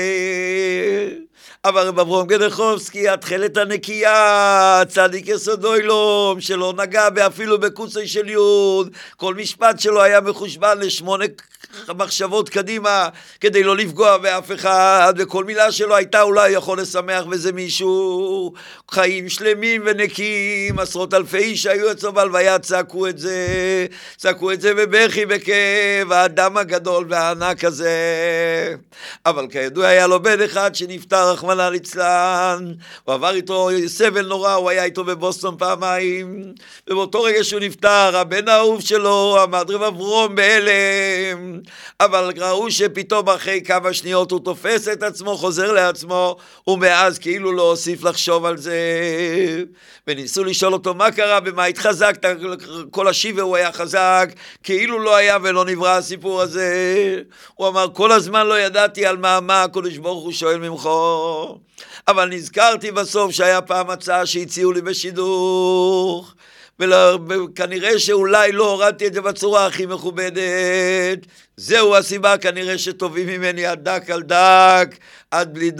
אבל רב אברהם גדרחובסקי, התחלת הנקייה, צדיק יסוד אוילום, שלא נגע אפילו בקוצי של יוד, כל משפט שלו היה מחושבן לשמונה מחשבות קדימה, כדי לא לפגוע באף אחד, וכל מילה שלו הייתה אולי יכול לשמח בזה מישהו. חיים שלמים ונקיים, עשרות אלפי איש היו אצלו בהלוויה, צעקו את זה, צעקו את זה בבכי בכאב, האדם הגדול והענק הזה. אבל כידוע היה לו בן אחד שנפטר, רחמנא ליצלן, הוא עבר איתו סבל נורא, הוא היה איתו בבוסטון פעמיים, ובאותו רגע שהוא נפטר, הבן האהוב שלו עמד רב אברום בהלם, אבל ראו שפתאום אחרי כמה שניות הוא תופס את עצמו, חוזר לעצמו, ומאז כאילו לא הוסיף לחשוב על זה, וניסו לשאול אותו מה קרה, במה התחזקת, כל השיבה הוא היה חזק, כאילו לא היה ולא נברא הסיפור הזה. הוא אמר, כל הזמן לא ידעתי על מה, מה הקדוש ברוך הוא שואל ממך, אבל נזכרתי בסוף שהיה פעם הצעה שהציעו לי בשידור, וכנראה שאולי לא הורדתי את זה בצורה הכי מכובדת. זהו הסיבה, כנראה שטובים ממני עד דק על דק, עד בלי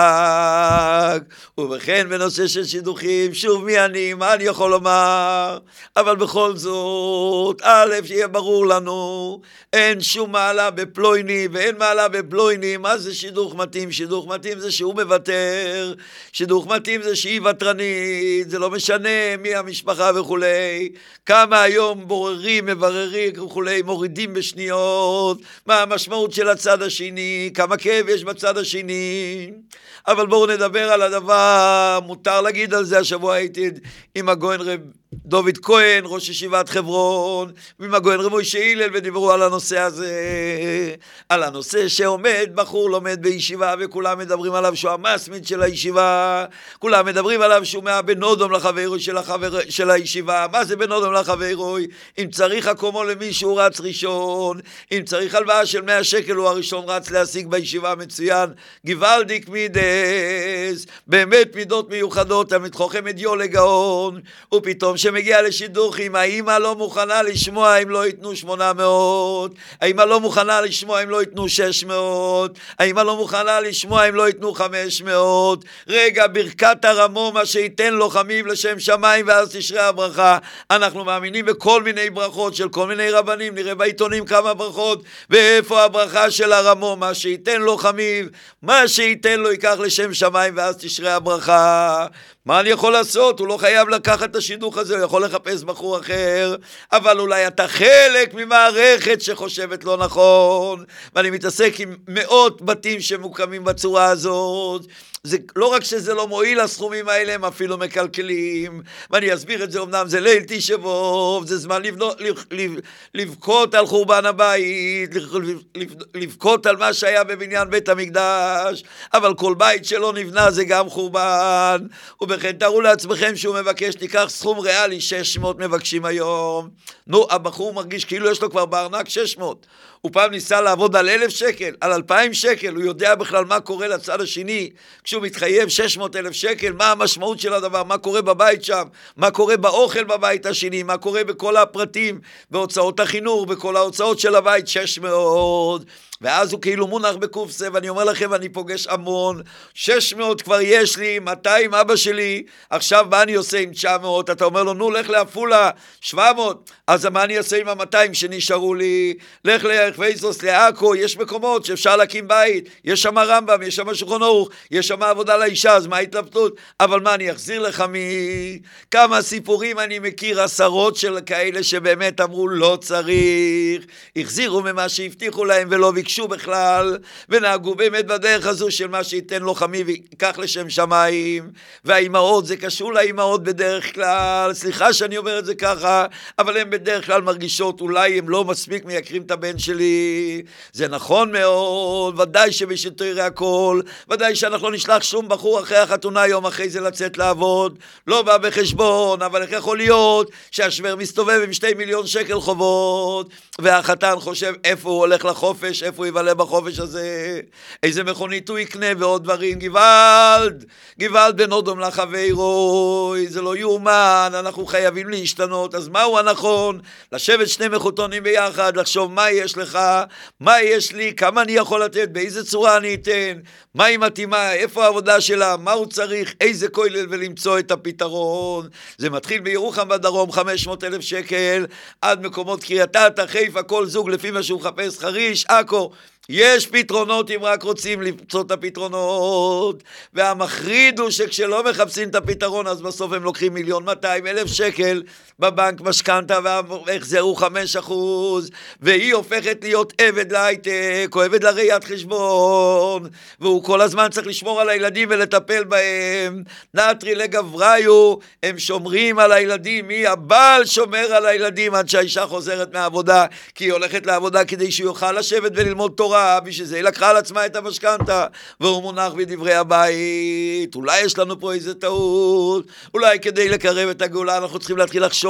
דק. ובכן, בנושא של שידוכים, שוב מי אני, מה אני יכול לומר? אבל בכל זאת, א', שיהיה ברור לנו, אין שום מעלה בפלויני, ואין מעלה בפלויני. מה זה שידוך מתאים? שידוך מתאים זה שהוא מוותר, שידוך מתאים זה שהיא ותרנית, זה לא משנה מי המשפחה וכולי. כמה היום בוררים, מבררים וכולי, מורידים בשניות, מה המשמעות של הצד השני, כמה כאב יש בצד השני. אבל בואו נדבר על הדבר, מותר להגיד על זה. השבוע הייתי עם הגויין רב דוד כהן, ראש ישיבת חברון, ועם הגויין רב מוישה הלל, ודיברו על הנושא הזה, על הנושא שעומד בחור לומד בישיבה, וכולם מדברים עליו שהוא המסמיד של הישיבה, כולם מדברים עליו שהוא מהבן אודום לחברו של, החבר, של הישיבה. מה זה בן אודום לחברו? אם צריך הקומו למישהו רץ ראשון, אם צריך הלוואה של מאה שקל הוא הראשון רץ להשיג בישיבה. מצוין, גוואלדיק מידס, באמת מידות מיוחדות, המתחוכם אדיו לגאון. ופתאום שמגיע לשידוכים, האמא לא מוכנה לשמוע אם לא ייתנו שמונה מאות, האמא לא מוכנה לשמוע אם לא ייתנו שש מאות, האמא לא מוכנה לשמוע אם לא ייתנו חמש מאות. רגע, ברכת הרמו, מה שייתן לו חמיב לשם שמיים ואז תשרה הברכה. אנחנו מאמינים בכל מיני ברכות של כל מיני רבנים, נראה בעיתונים כמה ברכות, ואיפה הברכה של הרמו? מה שייתן לו חמיב, מה שייתן לו ייקח לשם שמיים ואז תשרה הברכה. מה אני יכול לעשות? הוא לא חייב לקחת את השידוך הזה, הוא יכול לחפש בחור אחר, אבל אולי אתה חלק ממערכת שחושבת לא נכון, ואני מתעסק עם מאות בתים שמוקמים בצורה הזאת. זה לא רק שזה לא מועיל, הסכומים האלה הם אפילו מקלקלים, ואני אסביר את זה. אמנם זה ליל תשעה באב, זה זמן לבנות, לבכות על חורבן הבית, לבכות על מה שהיה בבניין בית המקדש, אבל כל בית שלא נבנה זה גם חורבן. ובכן תראו לעצמכם שהוא מבקש, ניקח סכום ריאלי, שש מאות מבקשים היום. נו, הבחור מרגיש כאילו יש לו כבר בארנק שש מאות, הוא פעם ניסה לעבוד על אלף שקל, על אלפיים שקל, הוא יודע בכלל מה קורה לצד השני, כשהוא מתחייב שש מאות אלף שקל, מה המשמעות של הדבר, מה קורה בבית שם, מה קורה באוכל בבית השני, מה קורה בכל הפרטים, בהוצאות החינוך, בכל ההוצאות של הבית, שש מאות, ואז הוא כאילו מונח בקופסה, ואני אומר לכם, אני פוגש המון, שש מאות כבר יש לי, מאתיים אבא שלי, עכשיו מה אני עושה עם תשע מאות? אתה אומר לו, נו, לך לאפולה, שבע מאות, אז מה אני אעשה עם ה-מאתיים שנשארו לי? לך לחוויזוס, לעכו, יש מקומות שאפשר להקים בית, יש שם רמב"ם, יש שם שולחן ערוך, יש שם עבודה לאישה, אז מה ההתלבטות? אבל מה, אני אחזיר לך מי? כמה סיפורים אני מכיר, עשרות של כאלה שבאמת אמרו לא צריך, החזירו ממה שהבטיחו להם ולא ביקשו ביקשו בכלל, ונהגו באמת בדרך הזו של מה שייתן לו חמי ויקח לשם שמיים, והאימהות, זה קשור לאימהות בדרך כלל, סליחה שאני אומר את זה ככה, אבל הן בדרך כלל מרגישות, אולי הם לא מספיק מייקרים את הבן שלי, זה נכון מאוד, ודאי שבשביל תראה הכל, ודאי שאנחנו לא נשלח שום בחור אחרי החתונה יום אחרי זה לצאת לעבוד, לא בא בחשבון, אבל איך יכול להיות שהשוור מסתובב עם שתי מיליון שקל חובות, והחתן חושב איפה הוא הולך לחופש, איפה הוא יבלה בחופש הזה, איזה מכונית הוא יקנה ועוד דברים, גוואלד, גוואלד בין אודום לחברו, זה לא יאומן, אנחנו חייבים להשתנות, אז מהו הנכון? לשבת שני מחותונים ביחד, לחשוב מה יש לך, מה יש לי, כמה אני יכול לתת, באיזה צורה אני אתן, מה היא מתאימה, איפה העבודה שלה, מה הוא צריך, איזה כולל ולמצוא את הפתרון. זה מתחיל בירוחם בדרום, חמש מאות אלף שקל, עד מקומות קריית אתא, חיפה, כל זוג לפי מה שהוא מחפש, חריש, עכו, יש פתרונות אם רק רוצים למצוא את הפתרונות, והמחריד הוא שכשלא מחפשים את הפתרון אז בסוף הם לוקחים מיליון מאתיים אלף שקל בבנק משכנתה והחזרו חמש אחוז, והיא הופכת להיות עבד להייטק או עבד לראיית חשבון, והוא כל הזמן צריך לשמור על הילדים ולטפל בהם. נטרי לגבריו, הם שומרים על הילדים, מי הבעל שומר על הילדים עד שהאישה חוזרת מהעבודה, כי היא הולכת לעבודה כדי שהיא יוכל לשבת וללמוד תורה, בשביל זה היא לקחה על עצמה את המשכנתה, והוא מונח בדברי הבית. אולי יש לנו פה איזה טעות, אולי כדי לקרב את הגאולה אנחנו צריכים להתחיל לחשוב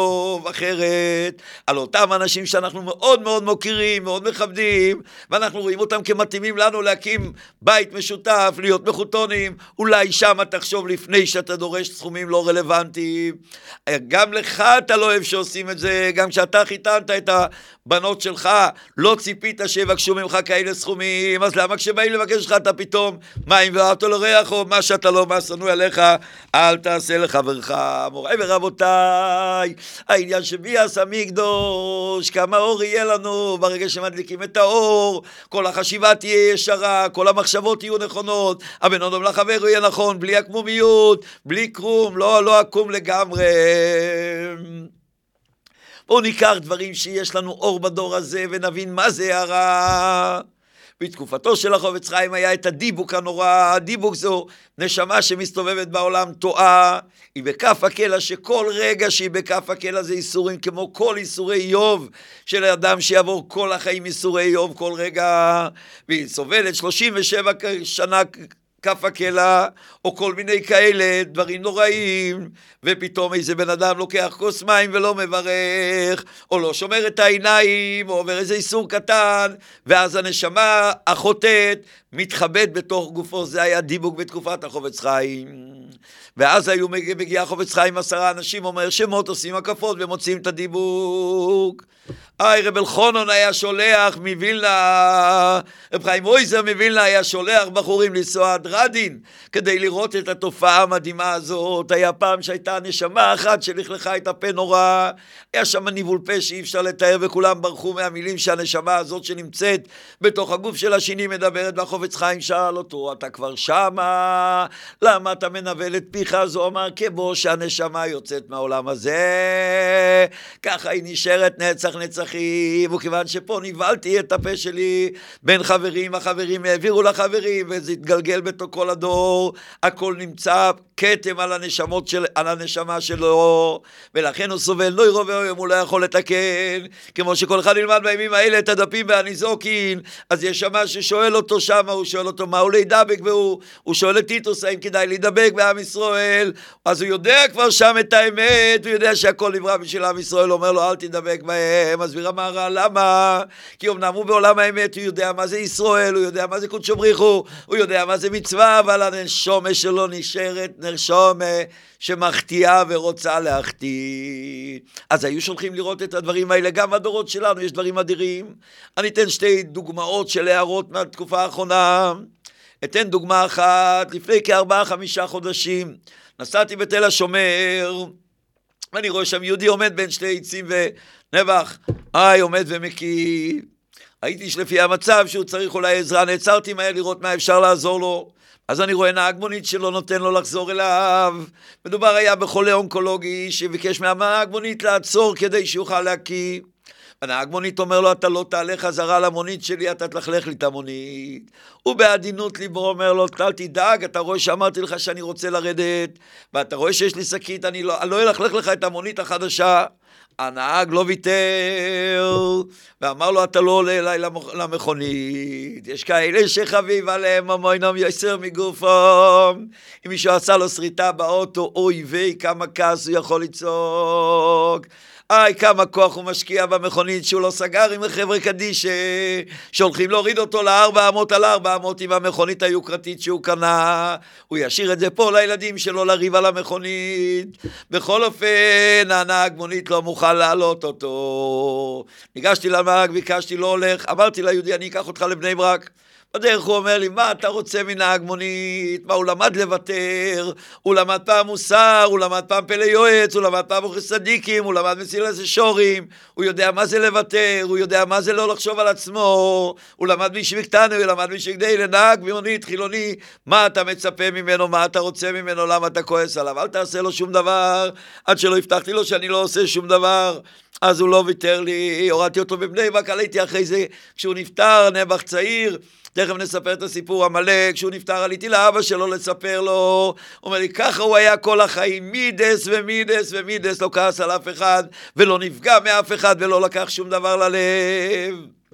אחרת על אותם אנשים שאנחנו מאוד מאוד מוקירים, מאוד מכבדים, ואנחנו רואים אותם כמתאימים לנו להקים בית משותף, להיות מחותונים. אולי שם תחשוב לפני שאתה דורש סכומים לא רלוונטיים. גם לך אתה לא אוהב שעושים את זה, גם כשאתה חיתנת את הבנות שלך לא ציפית שיבקשו ממך כאלה סכומים, אז למה כשבאים לבקש לך אתה פתאום מים ואהבת לריח, או מה שאתה לא מסנוי עליך אל תעשה לחברך. מוריי ורבותיי, העניין שביאס המקדוש, כמה אור יהיה לנו ברגע שמדליקים את האור, כל החשיבה תהיה ישרה, כל המחשבות יהיו נכונות, הבן אדם לחבר הוא יהיה נכון, בלי עקמומיות, בלי קרום, לא, לא עקום לגמרי. בואו ניקח דברים שיש לנו אור בדור הזה ונבין מה זה הרע. בתקופתו של החפץ חיים היה את הדיבוק הנורא. הדיבוק זו נשמה שמסתובבת בעולם טועה, היא בכף הקלע, שכל רגע שהיא בכף הקלע זה איסורים כמו כל איסורי איוב של האדם שיעבור כל החיים איסורי איוב כל רגע, והיא סובלת שלושים ושבע שנה כף הקלע, או כל מיני כאלה, דברים נוראים, ופתאום איזה בן אדם לוקח כוס מים ולא מברך, או לא שומר את העיניים, או עובר איזה איסור קטן, ואז הנשמה החוטאת מתחבאת בתוך גופו. זה היה דיבוק בתקופת החפץ חיים. ואז היו מגיע החפץ חיים עשרה אנשים, אומר שמות, עושים הקפות ומוצאים את הדיבוק. איי, רב אלחנן היה שולח מווילנה, רב חיים מויזר מווילנה היה שולח בחורים לנסוע עד רדין כדי לראות את התופעה המדהימה הזאת. היה פעם שהייתה נשמה אחת שלכלכה את הפה נורא, היה שם ניבול פה שאי אפשר לתאר, וכולם ברחו מהמילים שהנשמה הזאת שנמצאת בתוך הגוף של השני מדברת. והחפץ חיים שאל אותו, אתה כבר שמה? למה אתה מנבל את פיך? אז הוא אמר, כמו שהנשמה יוצאת מהעולם הזה, ככה היא נשארת נצח נצחים, וכיוון שפה ניבלתי את הפה שלי בין חברים, החברים העבירו לחברים, וזה התגלגל בתוך כל הדור, הכל נמצא כתם על הנשמות של, על הנשמה שלו, ולכן הוא סובל לא ירוב היום, הוא לא יכול לתקן, כמו שכל אחד ילמד בימים האלה את הדפים והניזוקין. אז יש שם ששואל אותו שם, הוא שואל אותו מה הוא להידבק, והוא הוא שואל את טיטוס האם כדאי להידבק בעם ישראל, אז הוא יודע כבר שם את האמת, הוא יודע שהכל נברא בשביל עם ישראל, אומר לו אל תדבק בהם. מסביר המהר"ל למה? כי אמנם הוא בעולם האמת, הוא יודע מה זה ישראל, הוא יודע מה זה קודשו בריחו, הוא יודע מה זה מצווה, אבל הנשומה שלו נשארת נשומה שמחטיאה ורוצה להחטיא. אז היו שולחים לראות את הדברים האלה, גם בדורות שלנו יש דברים אדירים. אני אתן שתי דוגמאות של הערות מהתקופה האחרונה. אתן דוגמה אחת, לפני כארבעה חמישה חודשים נסעתי בתל השומר, ואני רואה שם יהודי עומד בין שתי עצים ונבח, איי, עומד ומקיא. הייתי שלפי המצב שהוא צריך אולי עזרה, נעצרתי מהר לראות מה אפשר לעזור לו. אז אני רואה נהג מונית שלא נותן לו לחזור אליו. מדובר היה בחולה אונקולוגי שביקש מהנהג מונית לעצור כדי שיוכל להקיא. הנהג מונית אומר לו, אתה לא תעלה חזרה למונית שלי, אתה תלכלך לי את המונית. ובעדינות ליבו אומר לו, אל תדאג, אתה רואה שאמרתי לך שאני רוצה לרדת, ואתה רואה שיש לי שקית, אני לא, אני לא אלכלך לך את המונית החדשה. הנהג לא ויתר, ואמר לו, אתה לא עולה אליי למכונית. יש כאלה שחביב עליהם המוינם יסר מגופם. אם מישהו עשה לו שריטה באוטו, אוי ויי, כמה כעס הוא יכול לצעוק. איי, כמה כוח הוא משקיע במכונית שהוא לא סגר עם חבר'ה קדיש שהולכים להוריד אותו לארבע אמות על ארבע אמות עם המכונית היוקרתית שהוא קנה. הוא ישאיר את זה פה לילדים שלו לריב על המכונית. בכל אופן, הנהג מונית לא מוכן לעלות אותו. ניגשתי לנהג, ביקשתי, לא הולך. אמרתי ליהודי, אני אקח אותך לבני ברק. בדרך הוא אומר לי, מה אתה רוצה מנהג מונית? מה, הוא למד לוותר, הוא למד פעם מוסר, הוא למד פעם פלא יועץ, הוא למד פעם אוכלי צדיקים, הוא למד מסילת שורים, הוא יודע מה זה לוותר, הוא יודע מה זה לא לחשוב על עצמו, הוא למד משבקתנו, הוא למד משבקדי לנהג מונית חילוני, מה אתה מצפה ממנו, מה אתה רוצה ממנו, למה אתה כועס עליו? אל תעשה לו שום דבר, עד שלא הבטחתי לו שאני לא עושה שום דבר. אז הוא לא ויתר לי, הורדתי אותו בבני ברק, עליתי אחרי זה, כשהוא נפטר, נעבך צעיר, תכף נספר את הסיפור המלא, כשהוא נפטר עליתי לאבא שלו לספר לו, הוא אומר לי, ככה הוא היה כל החיים, מידס ומידס ומידס, לא כעס על אף אחד, ולא נפגע מאף אחד, ולא לקח שום דבר ללב.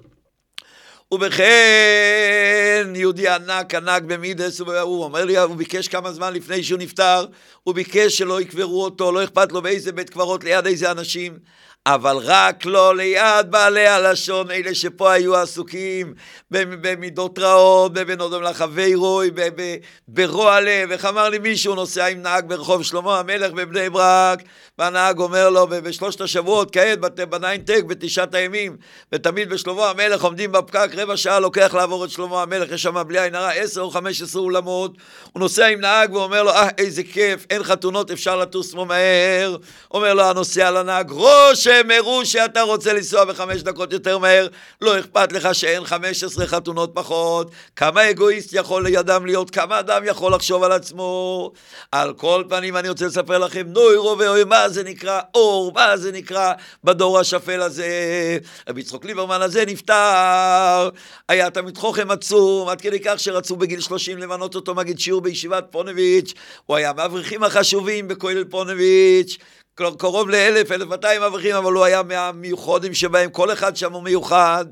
ובכן, יהודי ענק, ענק במידס, הוא אומר לי, הוא ביקש כמה זמן לפני שהוא נפטר, הוא ביקש שלא יקברו אותו, לא אכפת לו באיזה בית קברות ליד איזה אנשים, אבל רק לא ליד בעלי הלשון, אלה שפה היו עסוקים במידות רעות, בבנות המלאכבי רוי, ברוע לב. איך אמר לי מישהו, נוסע עם נהג ברחוב שלמה המלך בבני ברק, והנהג אומר לו, בשלושת השבועות, כעת בניינטק, בתשעת הימים, ותמיד בשלמה המלך עומדים בפקק, רבע שעה לוקח לעבור את שלמה המלך, יש שם בלי עין הרע, עשר או חמש עשרה אולמות, הוא נוסע עם נהג ואומר לו, אה, איזה כיף, אין חתונות, אפשר לטוס מו מהר. אומר לו הנוסע לנהג, ראש אמרו שאתה רוצה לנסוע בחמש דקות יותר מהר, לא אכפת לך שאין חמש עשרה חתונות פחות. כמה אגואיסט יכול לידם להיות, כמה אדם יכול לחשוב על עצמו. על כל פנים אני רוצה לספר לכם, נוירו ואוי, מה זה נקרא אור, מה זה נקרא בדור השפל הזה. רבי יצחק ליברמן הזה נפטר, היה תמיד חוכם עצום, עד כדי כך שרצו בגיל שלושים למנות אותו מגיד שיעור בישיבת פונביץ', הוא היה מהאברכים החשובים בכולל פונביץ', קרוב לאלף, אלף מאתיים אברכים, אבל הוא היה מהמיוחדים שבהם, כל אחד שם הוא מיוחד.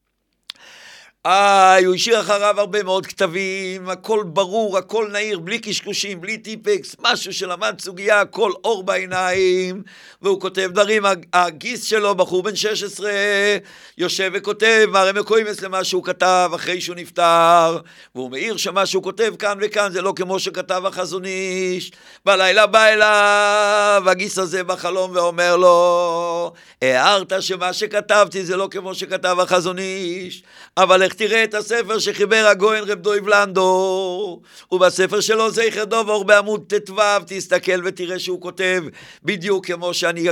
אה, הוא השאיר אחריו הרבה מאוד כתבים, הכל ברור, הכל נעיר, בלי קשקושים, בלי טיפקס, משהו שלמד סוגיה, הכל אור בעיניים, והוא כותב דברים, הגיס שלו, בחור בן שש עשרה, יושב וכותב, מראה מקוימס למה שהוא כתב אחרי שהוא נפטר, והוא מעיר שמה שהוא כותב כאן וכאן, זה לא כמו שכתב החזון איש. בלילה בא אליו, הגיס הזה בחלום ואומר לו, הערת שמה שכתבתי זה לא כמו שכתב החזון איש, אבל איך תראה את הספר שחיבר הגויין רב דויב לנדו, ובספר שלו זכר דובר בעמוד ט"ו, תסתכל ותראה שהוא כותב בדיוק כמו שאני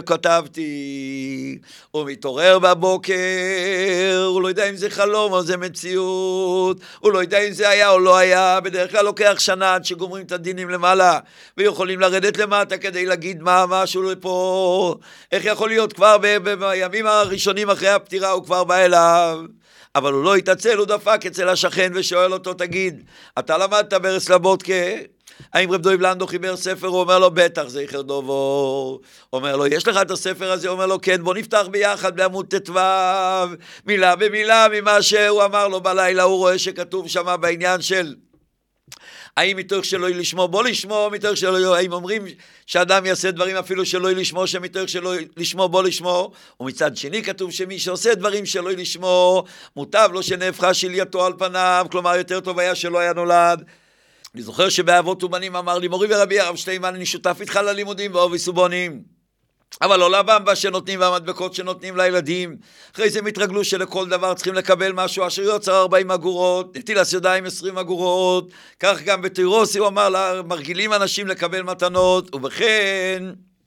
כתבתי. הוא מתעורר בבוקר, הוא לא יודע אם זה חלום או זה מציאות, הוא לא יודע אם זה היה או לא היה. בדרך כלל לוקח שנה עד שגומרים את הדינים למעלה ויכולים לרדת למטה כדי להגיד מה משהו לפה. איך יכול להיות כבר בימים הראשונים אחרי הפטירה הוא כבר בא אליו, אבל הוא לא התעצל, הוא דפק אצל השכן ושואל אותו, תגיד, אתה למדת ברסלבודקה? האם רב דויב לנדו חיבר ספר? הוא אומר לו, בטח, זכר דובור. אומר לו, יש לך את הספר הזה? אומר לו, כן, בוא נפתח ביחד בעמוד ט"ו, מילה במילה ממה שהוא אמר לו בלילה. הוא רואה שכתוב שם בעניין של האם מתוך שלא יהיה לשמו בוא לשמו, מתוך שלא יהיה, האם אומרים שאדם יעשה דברים אפילו שלא יהיה לשמו, שמתוך שלא יהיה לשמו בוא לשמו, ומצד שני כתוב שמי שעושה דברים שלא יהיה לשמו, מוטב לו שנהפכה שלייתו על פניו, כלומר יותר טוב היה שלא היה נולד. אני זוכר שבאבות ובנים אמר לי, מורי ורבי הרב שטיימן, אני שותף איתך ללימודים ואובי סובונים, אבל לא לבמבה שנותנים והמדבקות שנותנים לילדים. אחרי זה מתרגלו שלכל דבר צריכים לקבל משהו, אשר יוצר ארבעים אגורות, נטילת ידיים עשרים אגורות, כך גם בתירוסי הוא אמר לה, מרגילים אנשים לקבל מתנות, ובכן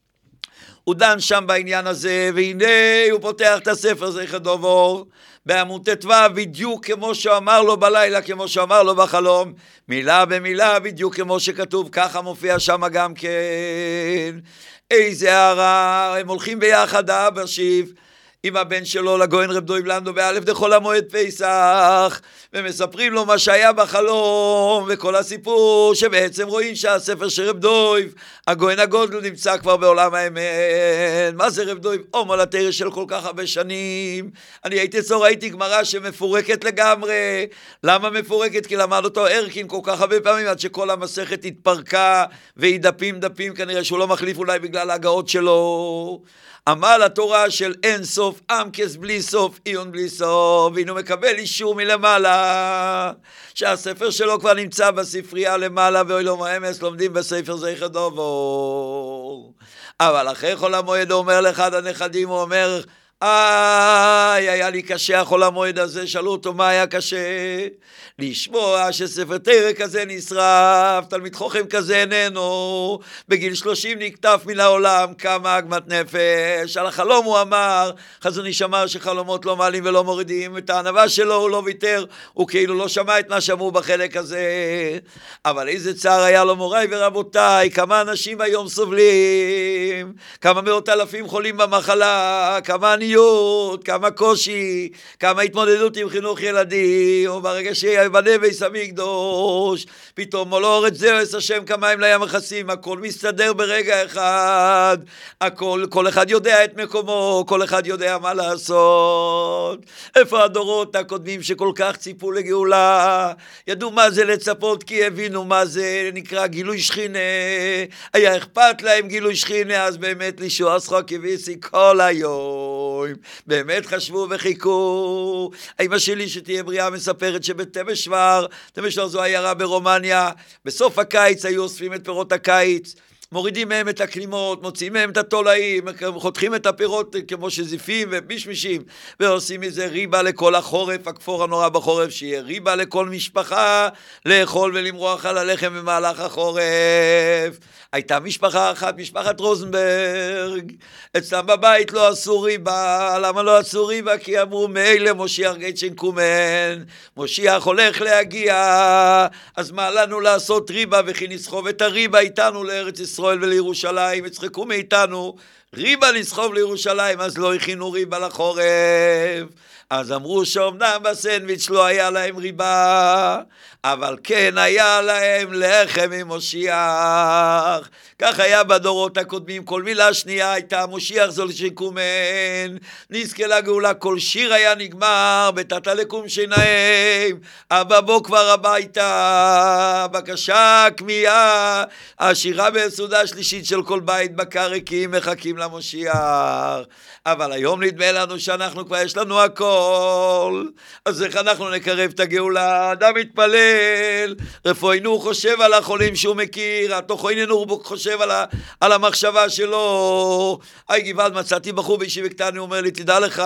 הוא דן שם בעניין הזה, והנה הוא פותח את הספר זכר דובור בעמוד ט"ו, בדיוק כמו שאמר לו בלילה, כמו שאמר לו בחלום, מילה במילה בדיוק כמו שכתוב, ככה מופיע שם גם כן. איזה הערה, הם הולכים ביחד, האבא שיב, עם הבן שלו לגויין רב דויב לנדו באלף דחול המועד פסח, ומספרים לו מה שהיה בחלום וכל הסיפור, שבעצם רואים שהספר של רב דויב הגויין הגודל נמצא כבר בעולם האמת. מה זה רב דויב? עומר לתרא של כל כך הרבה שנים. אני הייתי צור, הייתי גמרא שמפורקת לגמרי. למה מפורקת? כי למד אותו ארקין כל כך הרבה פעמים עד שכל המסכת התפרקה והיא דפים דפים, כנראה שהוא לא מחליף אולי בגלל ההגאות שלו. עמל התורה של אין סוף, אמקס בלי סוף, איון בלי סוף, והנה הוא מקבל אישור מלמעלה, שהספר שלו כבר נמצא בספרייה למעלה, ואוילום האמס לומדים בספר זכר דובור. אבל אחרי חול המועד הוא אומר לאחד הנכדים, הוא אומר, איי, היה לי קשה החול המועד הזה. שאלו אותו מה היה קשה? לשמוע שספר תורה כזה נשרף, תלמיד חוכם כזה איננו, בגיל שלושים נקטף מן העולם, כמה עגמת נפש. על החלום הוא אמר, חזון איש אמר שחלומות לא מעלים ולא מורידים, את הענווה שלו הוא לא ויתר, הוא כאילו לא שמע את מה שמעו בחלק הזה. אבל איזה צער היה לו, מוריי ורבותיי, כמה אנשים היום סובלים, כמה מאות אלפים חולים במחלה, כמה עניות, כמה קושי, כמה התמודדות עם חינוך ילדים, וברגע שיבנה בית המקדוש, פתאום מולו אורץ זהו עש השם כמים לים מכסים, הכל מסתדר ברגע אחד, הכל, כל אחד יודע את מקומו, כל אחד יודע מה לעשות. איפה הדורות הקודמים שכל כך ציפו לגאולה, ידעו מה זה לצפות כי הבינו מה זה נקרא גילוי שכינה, היה אכפת להם גילוי שכינה, אז באמת לישוע שחוק כביסי כל היום, באמת חשבו וחיכו. אמא שלי שתהיה בריאה מספרת שבתמשבר, תמשבר זו עיירה ברומניה, בסוף הקיץ היו אוספים את פירות הקיץ, מורידים מהם את הכלימות, מוציאים מהם את התולעים, חותכים את הפירות כמו שזיפים ומשמישים, ועושים מזה ריבה לכל החורף, הכפור הנורא בחורף, שיהיה ריבה לכל משפחה לאכול ולמרוח על הלחם במהלך החורף. הייתה משפחה אחת, משפחת רוזנברג, אצלם בבית לא עשו ריבה. למה לא עשו ריבה? כי אמרו מילא מושיח גייצ'ן קומן, מושיח הולך להגיע, אז מה לנו לעשות ריבה, וכי נסחוב את הריבה איתנו לארץ ישראל ולירושלים, יצחקו מאיתנו ריבה לסחוב לירושלים, אז לא הכינו ריבה לחורף. אז אמרו שאומנם בסנדוויץ' לא היה להם ריבה, אבל כן היה להם לחם עם מושיח. כך היה בדורות הקודמים, כל מילה שנייה הייתה מושיח זו לשיקומן, נזכה לגאולה, כל שיר היה נגמר בתתה לקום שיניים, אבא בוא כבר הביתה, בקשה כמיהה, השירה בסעודה שלישית של כל בית בקרקים מחכים למושיח. אבל היום נדמה לנו שאנחנו כבר יש לנו הכל, אז איך אנחנו נקרב את הגאולה? אדם מתפלל, רפואינו חושב על החולים שהוא מכיר, התוכויננו חושב על, ה, על המחשבה שלו. היי גבעד, מצאתי בחור בישיבה קטנה, הוא אומר לי, תדע לך,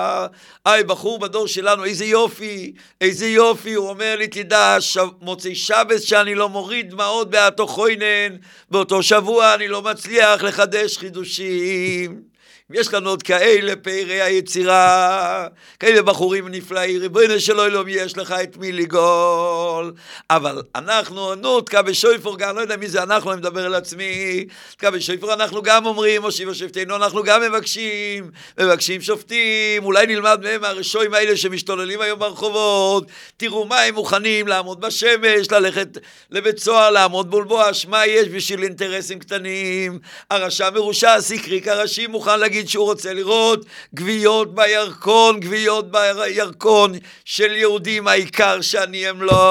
היי בחור בדור שלנו, איזה יופי, איזה יופי, הוא אומר לי, תדע, שב, מוצאי שבס שאני לא מוריד דמעות בהתוכוינן, באותו שבוע אני לא מצליח לחדש חידושים. יש לנו עוד כאלה פעירי היצירה, כאלה בחורים נפלאים, ריבונו של עולם יש לך את מי לגאול. אבל אנחנו, נו, תקע בשויפור, גם לא יודע מי זה אנחנו, אני מדבר על עצמי, תקע בשויפור אנחנו גם אומרים, מושיב ושופטינו, אנחנו גם מבקשים, מבקשים שופטים, אולי נלמד מהם הרשועים האלה שמשתוללים היום ברחובות, תראו מה הם מוכנים לעמוד בשמש, ללכת לבית סוהר, לעמוד בולבואש, מה יש בשביל אינטרסים קטנים. הרשע מרושע, סיקריק הראשי מוכן להגיד שהוא רוצה לראות גוויות בירקון, גוויות בירקון של יהודים, העיקר שאני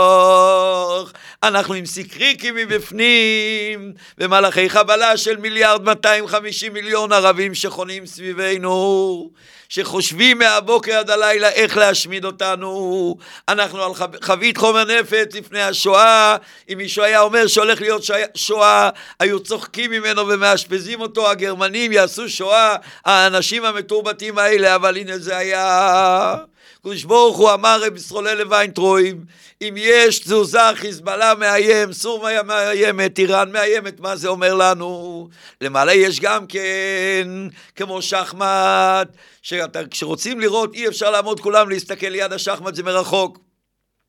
אמלוך. אנחנו עם סיקריקים מבפנים, ומלאכי חבלה של מיליארד מאתיים וחמישים מיליון ערבים שחונים סביבנו, שחושבים מהבוקר עד הלילה איך להשמיד אותנו. אנחנו על חבית חומר נפץ לפני השואה, אם מישהו היה אומר שהולך להיות שואה, היו צוחקים ממנו ומאשפזים אותו, הגרמנים יעשו שואה, האנשים המתורבתים האלה. אבל הנה זה היה. קדוש ברוך הוא אמר רב ישרולל לויינטרויב, אם יש תזוזה, חיזבאללה מאיים, סוריה מאיימת, איראן מאיימת, מה זה אומר לנו? למעלה יש גם כן, כמו שחמט, שכשרוצים לראות אי אפשר לעמוד כולם להסתכל ליד השחמט, זה מרחוק.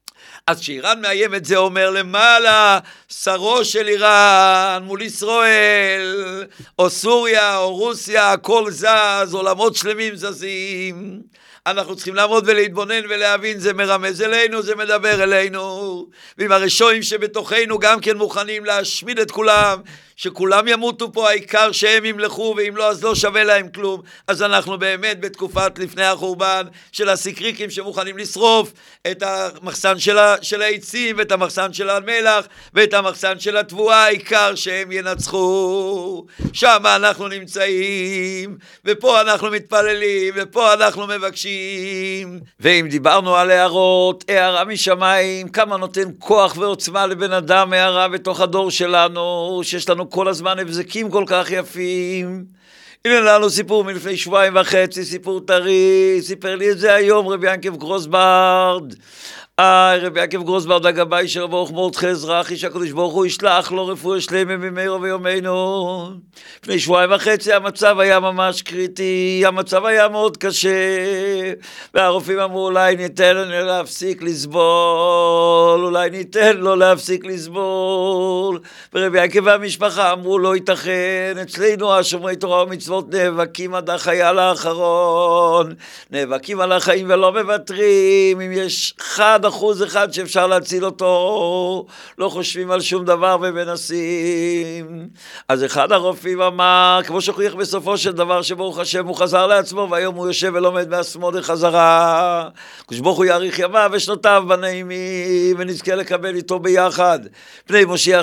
אז כשאיראן מאיימת זה אומר למעלה, שרו של איראן מול ישראל, או סוריה, או רוסיה, הכל זז, עולמות שלמים זזים. אנחנו צריכים לעמוד ולהתבונן ולהבין, זה מרמז אלינו, זה מדבר אלינו. ועם הרשעים שבתוכנו גם כן מוכנים להשמיד את כולם, שכולם ימותו פה, העיקר שהם ימלכו, ואם לא אז לא שווה להם כלום. אז אנחנו באמת בתקופת לפני החורבן של הסיקריקים שמוכנים לשרוף את המחסן של, ה, של העצים, ואת המחסן של המלח, ואת המחסן של התבואה, העיקר שהם ינצחו. שם אנחנו נמצאים, ופה אנחנו מתפללים, ופה אנחנו מבקשים. ואם דיברנו על הערות, הערה משמיים, כמה נותן כוח ועוצמה לבן אדם, הערה בתוך הדור שלנו, שיש לנו כל הזמן הבזקים כל כך יפים. הנה לנו סיפור מלפני שבועיים וחצי, סיפור טרי, סיפר לי את זה היום רבי ינקב גרוסברד. אה, רבי ינקב גרוסברד הגבאי של ברוך מרדכי אזרחי, שהקדוש ברוך הוא ישלח לו רפואה שלמה במהרה בימינו. לפני שבועיים וחצי המצב היה ממש קריטי, המצב היה מאוד קשה, והרופאים אמרו אולי ניתן לו להפסיק לסבול, אולי ניתן לו להפסיק לסבול, ורבי ינקב והמשפחה אמרו לא ייתכן, אצלנו השומרי תורה ומצוות נאבקים עד החייל האחרון, נאבקים על החיים ולא מוותרים, אם יש חד אחוז אחד שאפשר להציל אותו, לא חושבים על שום דבר ומנסים. אז אחד הרופאים אמר, כמו שוכיח בסופו של דבר שברוך השם הוא חזר לעצמו, והיום הוא יושב ולומד מעצמו לחזרה. כשברוך הוא יאריך ימיו ושנותיו בנעימים, ונזכה לקבל איתו ביחד פני משיח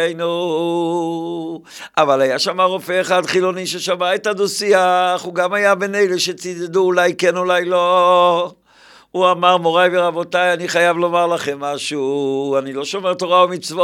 צדקנו. אבל היה שם רופא אחד חילוני ששמע את הדו-שיח, הוא גם היה בין אלה שצידדו אולי כן אולי לא. הוא אמר, מוריי ורבותיי, אני חייב לומר לכם משהו, אני לא שומר תורה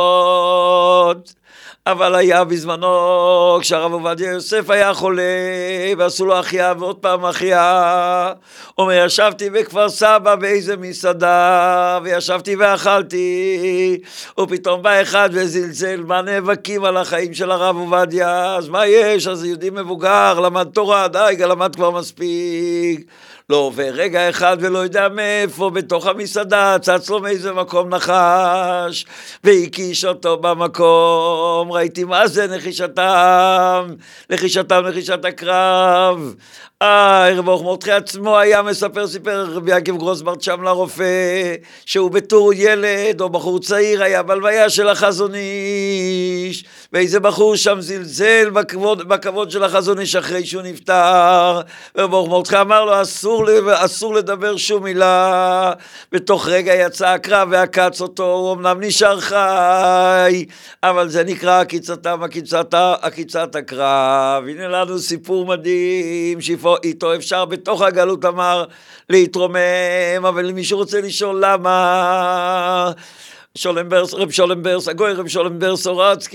ומצוות, אבל היה בזמנו, כשהרב עובדיה יוסף היה חולה, ועשו לו החייאה ועוד פעם החייאה, אומר, ישבתי בכפר סבא באיזה מסעדה, וישבתי ואכלתי, ופתאום בא אחד וזלזל, מה נאבקים על החיים של הרב עובדיה, אז מה יש? אז יהודי מבוגר, למד תורה, די, למד כבר מספיק. לא עובר רגע אחד ולא יודע מאיפה, בתוך המסעדה צץ לו מאיזה מקום נחש והקיש אותו במקום. ראיתי מה זה נחישתם, נחישתם, נחישת הקרב. אה, ברוך מרדכי עצמו היה מספר, סיפר רבי ינקב גרוסברד שם לרופא, שהוא בתור ילד או בחור צעיר היה בלוויה של החזון איש, ואיזה בחור שם זלזל בכבוד, בכבוד של החזון איש אחרי שהוא נפטר, וברוך מרדכי אמר לו אסור, אסור לדבר שום מילה. בתוך רגע יצא הקרב והקץ אותו, הוא אמנם נשאר חי, אבל זה נקרא עקיצתם, עקיצתה, עקיצת הקרב. הנה לנו סיפור מדהים, שיפור איתו אפשר בתוך הגלות אמר להתרומם, אבל אם מישהו רוצה לשאול למה, שולם ברס, רב שולם ברס, הגוי רב שולם ברס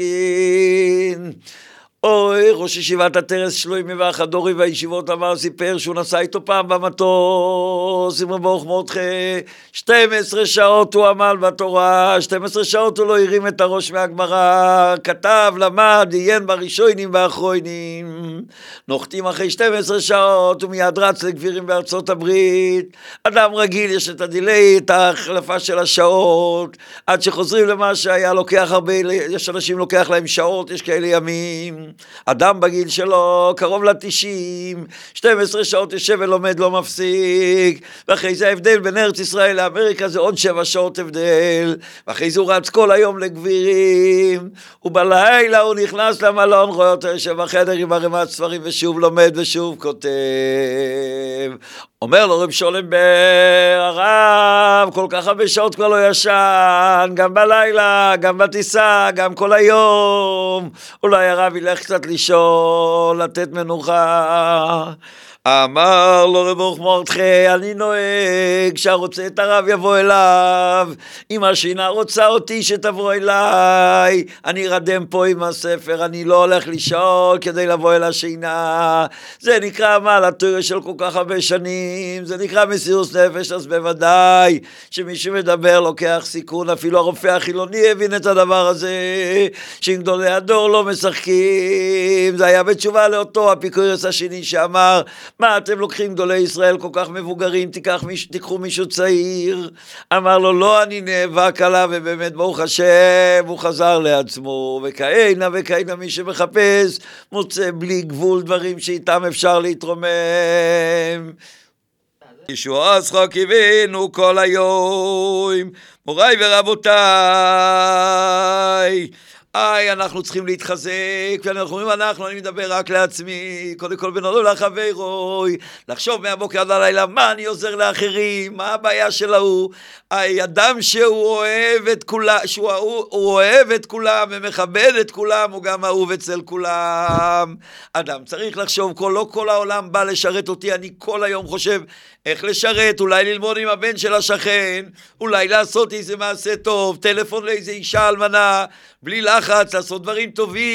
אורצקין, אוי, ראש ישיבת הטרס שלוימי והחדורי והישיבות אמר, סיפר שהוא נסע איתו פעם במטוס עם ברוך מרדכי, שתים עשרה שעות הוא עמל בתורה, שתים עשרה שעות הוא לא הרים את הראש מהגמרא, כתב, למד, עיין בראשונים והאחרונים, נוחתים אחרי שתים עשרה שעות, הוא מיד רץ לגבירים בארצות הברית. אדם רגיל יש את הדילי, את ההחלפה של השעות, עד שחוזרים למה שהיה לוקח הרבה, יש אנשים לוקח להם שעות, יש כאלה ימים. אדם בגיל שלו קרוב לתשעים, שתים עשרה שעות יושב ולומד לא מפסיק, ואחרי זה ההבדל בין ארץ ישראל לאמריקה זה עוד שבע שעות הבדל, ואחרי זה הוא רץ כל היום לגבירים, ובלילה הוא נכנס למלון, רואה אותו יושב בחדר עם ערימת ספרים ושוב לומד ושוב כותב. אומר לו רב שולם בר, הרב כל כך הרבה שעות כבר לא ישן, גם בלילה, גם בטיסה, גם כל היום, אולי הרב ילך קצת לישון, לתת מנוחה. אמר לו רב ברוך מרדכי, אני נוהג שהרוצה את הרב יבוא אליו, אם השינה רוצה אותי שתבוא אליי, אני ארדם פה עם הספר, אני לא הולך לישון כדי לבוא אל השינה. זה נקרא מה לתורה של כל כך הרבה שנים, זה נקרא מסירות נפש. אז בוודאי שמישהו מדבר לוקח סיכון, אפילו הרופא החילוני הבין את הדבר הזה, שאם גדולי הדור לא משחקים. זה היה בתשובה לאותו אפיקורס השני שאמר, מה אתם לוקחים גדולי ישראל כל כך מבוגרים, תיקח מישהו, תיקחו מישהו צעיר. אמר לו, לא, אני נאבק עליו, ובאמת ברוך השם, הוא חזר לעצמו, וכהנה וכהנה מי שמחפש, מוצא בלי גבול דברים שאיתם אפשר להתרומם. ישוע שכר קיווינו כל היום, מוריי ורבותיי, איי, אנחנו צריכים להתחזק, ואנחנו אומרים אנחנו, אני מדבר רק לעצמי, קודם כל בנודו לחברוי, לחשוב מהבוקר עד הלילה, מה אני עוזר לאחרים, מה הבעיה של ההוא, איי, אדם שהוא אוהב את כולם, שהוא הוא אוהב את כולם ומכבד את כולם, הוא גם אהוב אצל כולם. אדם צריך לחשוב, כל, לא כל העולם בא לשרת אותי, אני כל היום חושב איך לשרת, אולי ללמוד עם הבן של השכן, אולי לעשות איזה מעשה טוב, טלפון לאיזה אישה אלמנה, בלי לחץ, לעשות דברים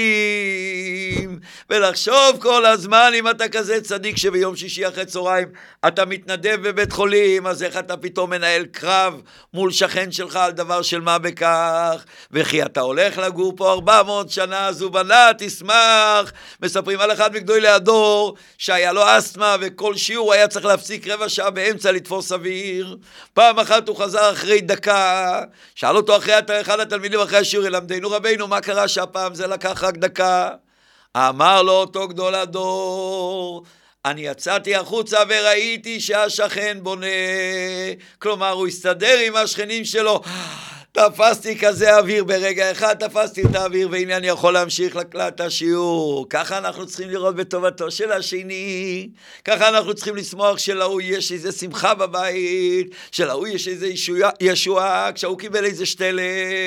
טובים, ולחשוב כל הזמן, אם אתה כזה צדיק שביום שישי אחרי צהריים אתה מתנדב בבית חולים, אז איך אתה פתאום מנהל קרב מול שכן שלך על דבר של מה בכך, וכי אתה הולך לגור פה ארבע מאות שנה, אז הוא בנה, תשמח. מספרים על אחד מגדולי הדור, שהיה לו אסתמה, וכל שיעור היה צריך להפסיק רבע שעה באמצע לתפוס אוויר. פעם אחת הוא חזר אחרי דקה, שאל אותו אחרי אחד התלמידים אחרי השיעור, למדנו רבינו, מה קרה שהפעם זה לקח רק דקה? אמר לו אותו גדול הדור, אני יצאתי החוצה וראיתי שהשכן בונה, כלומר הוא הסתדר עם השכנים שלו, תפסתי כזה אוויר, ברגע אחד תפסתי את האוויר, והנה אני יכול להמשיך לקלט השיעור. ככה אנחנו צריכים לראות בטובתו של השני, ככה אנחנו צריכים לשמוח שלהוא יש איזה שמחה בבית, שלהוא יש איזה ישועה, ישועה כשהוא קיבל איזה שתלה,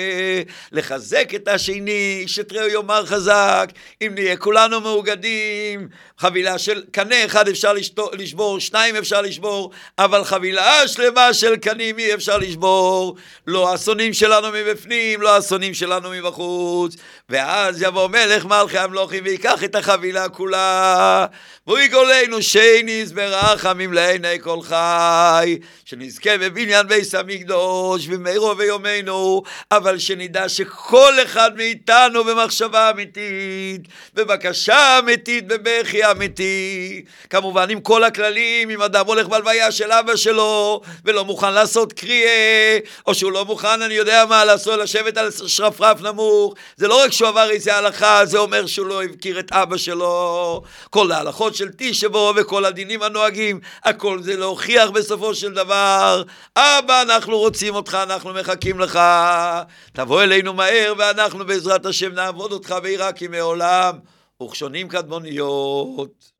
לחזק את השני, שתראו יאמר חזק, אם נהיה כולנו מאוגדים, חבילה של קנה אחד אפשר לשבור, שניים אפשר לשבור, אבל חבילה שלמה של קנים אי אפשר לשבור, לא אסונים שלנו מבפנים, לא אסונים שלנו מבחוץ. ואז יבוא מלך מלכי המלוכים ויקח את החבילה כולה, והוא יגולנו שניס ברחמים לעיני כל חי, שנזכה בבניין בית המקדוש במהרו ויומנו, אבל שנדע שכל אחד מאיתנו במחשבה אמיתית, בבקשה אמיתית, בבכי אמיתי, כמובן עם כל הכללים, אם אדם הולך בלוויה של אבא שלו ולא מוכן לעשות קריאה, או שהוא לא מוכן, אני יודע מה לעשות, לשבת על שרפרף נמוך, זה לא רק שהוא עבר איזה הלכה, זה אומר שהוא לא הבכיר את אבא שלו. כל ההלכות של תשבו וכל הדינים הנוהגים, הכל זה להוכיח בסופו של דבר, אבא אנחנו רוצים אותך, אנחנו מחכים לך, תבוא אלינו מהר ואנחנו בעזרת השם נעבוד אותך ביראה כמעולם וכשונים קדמוניות.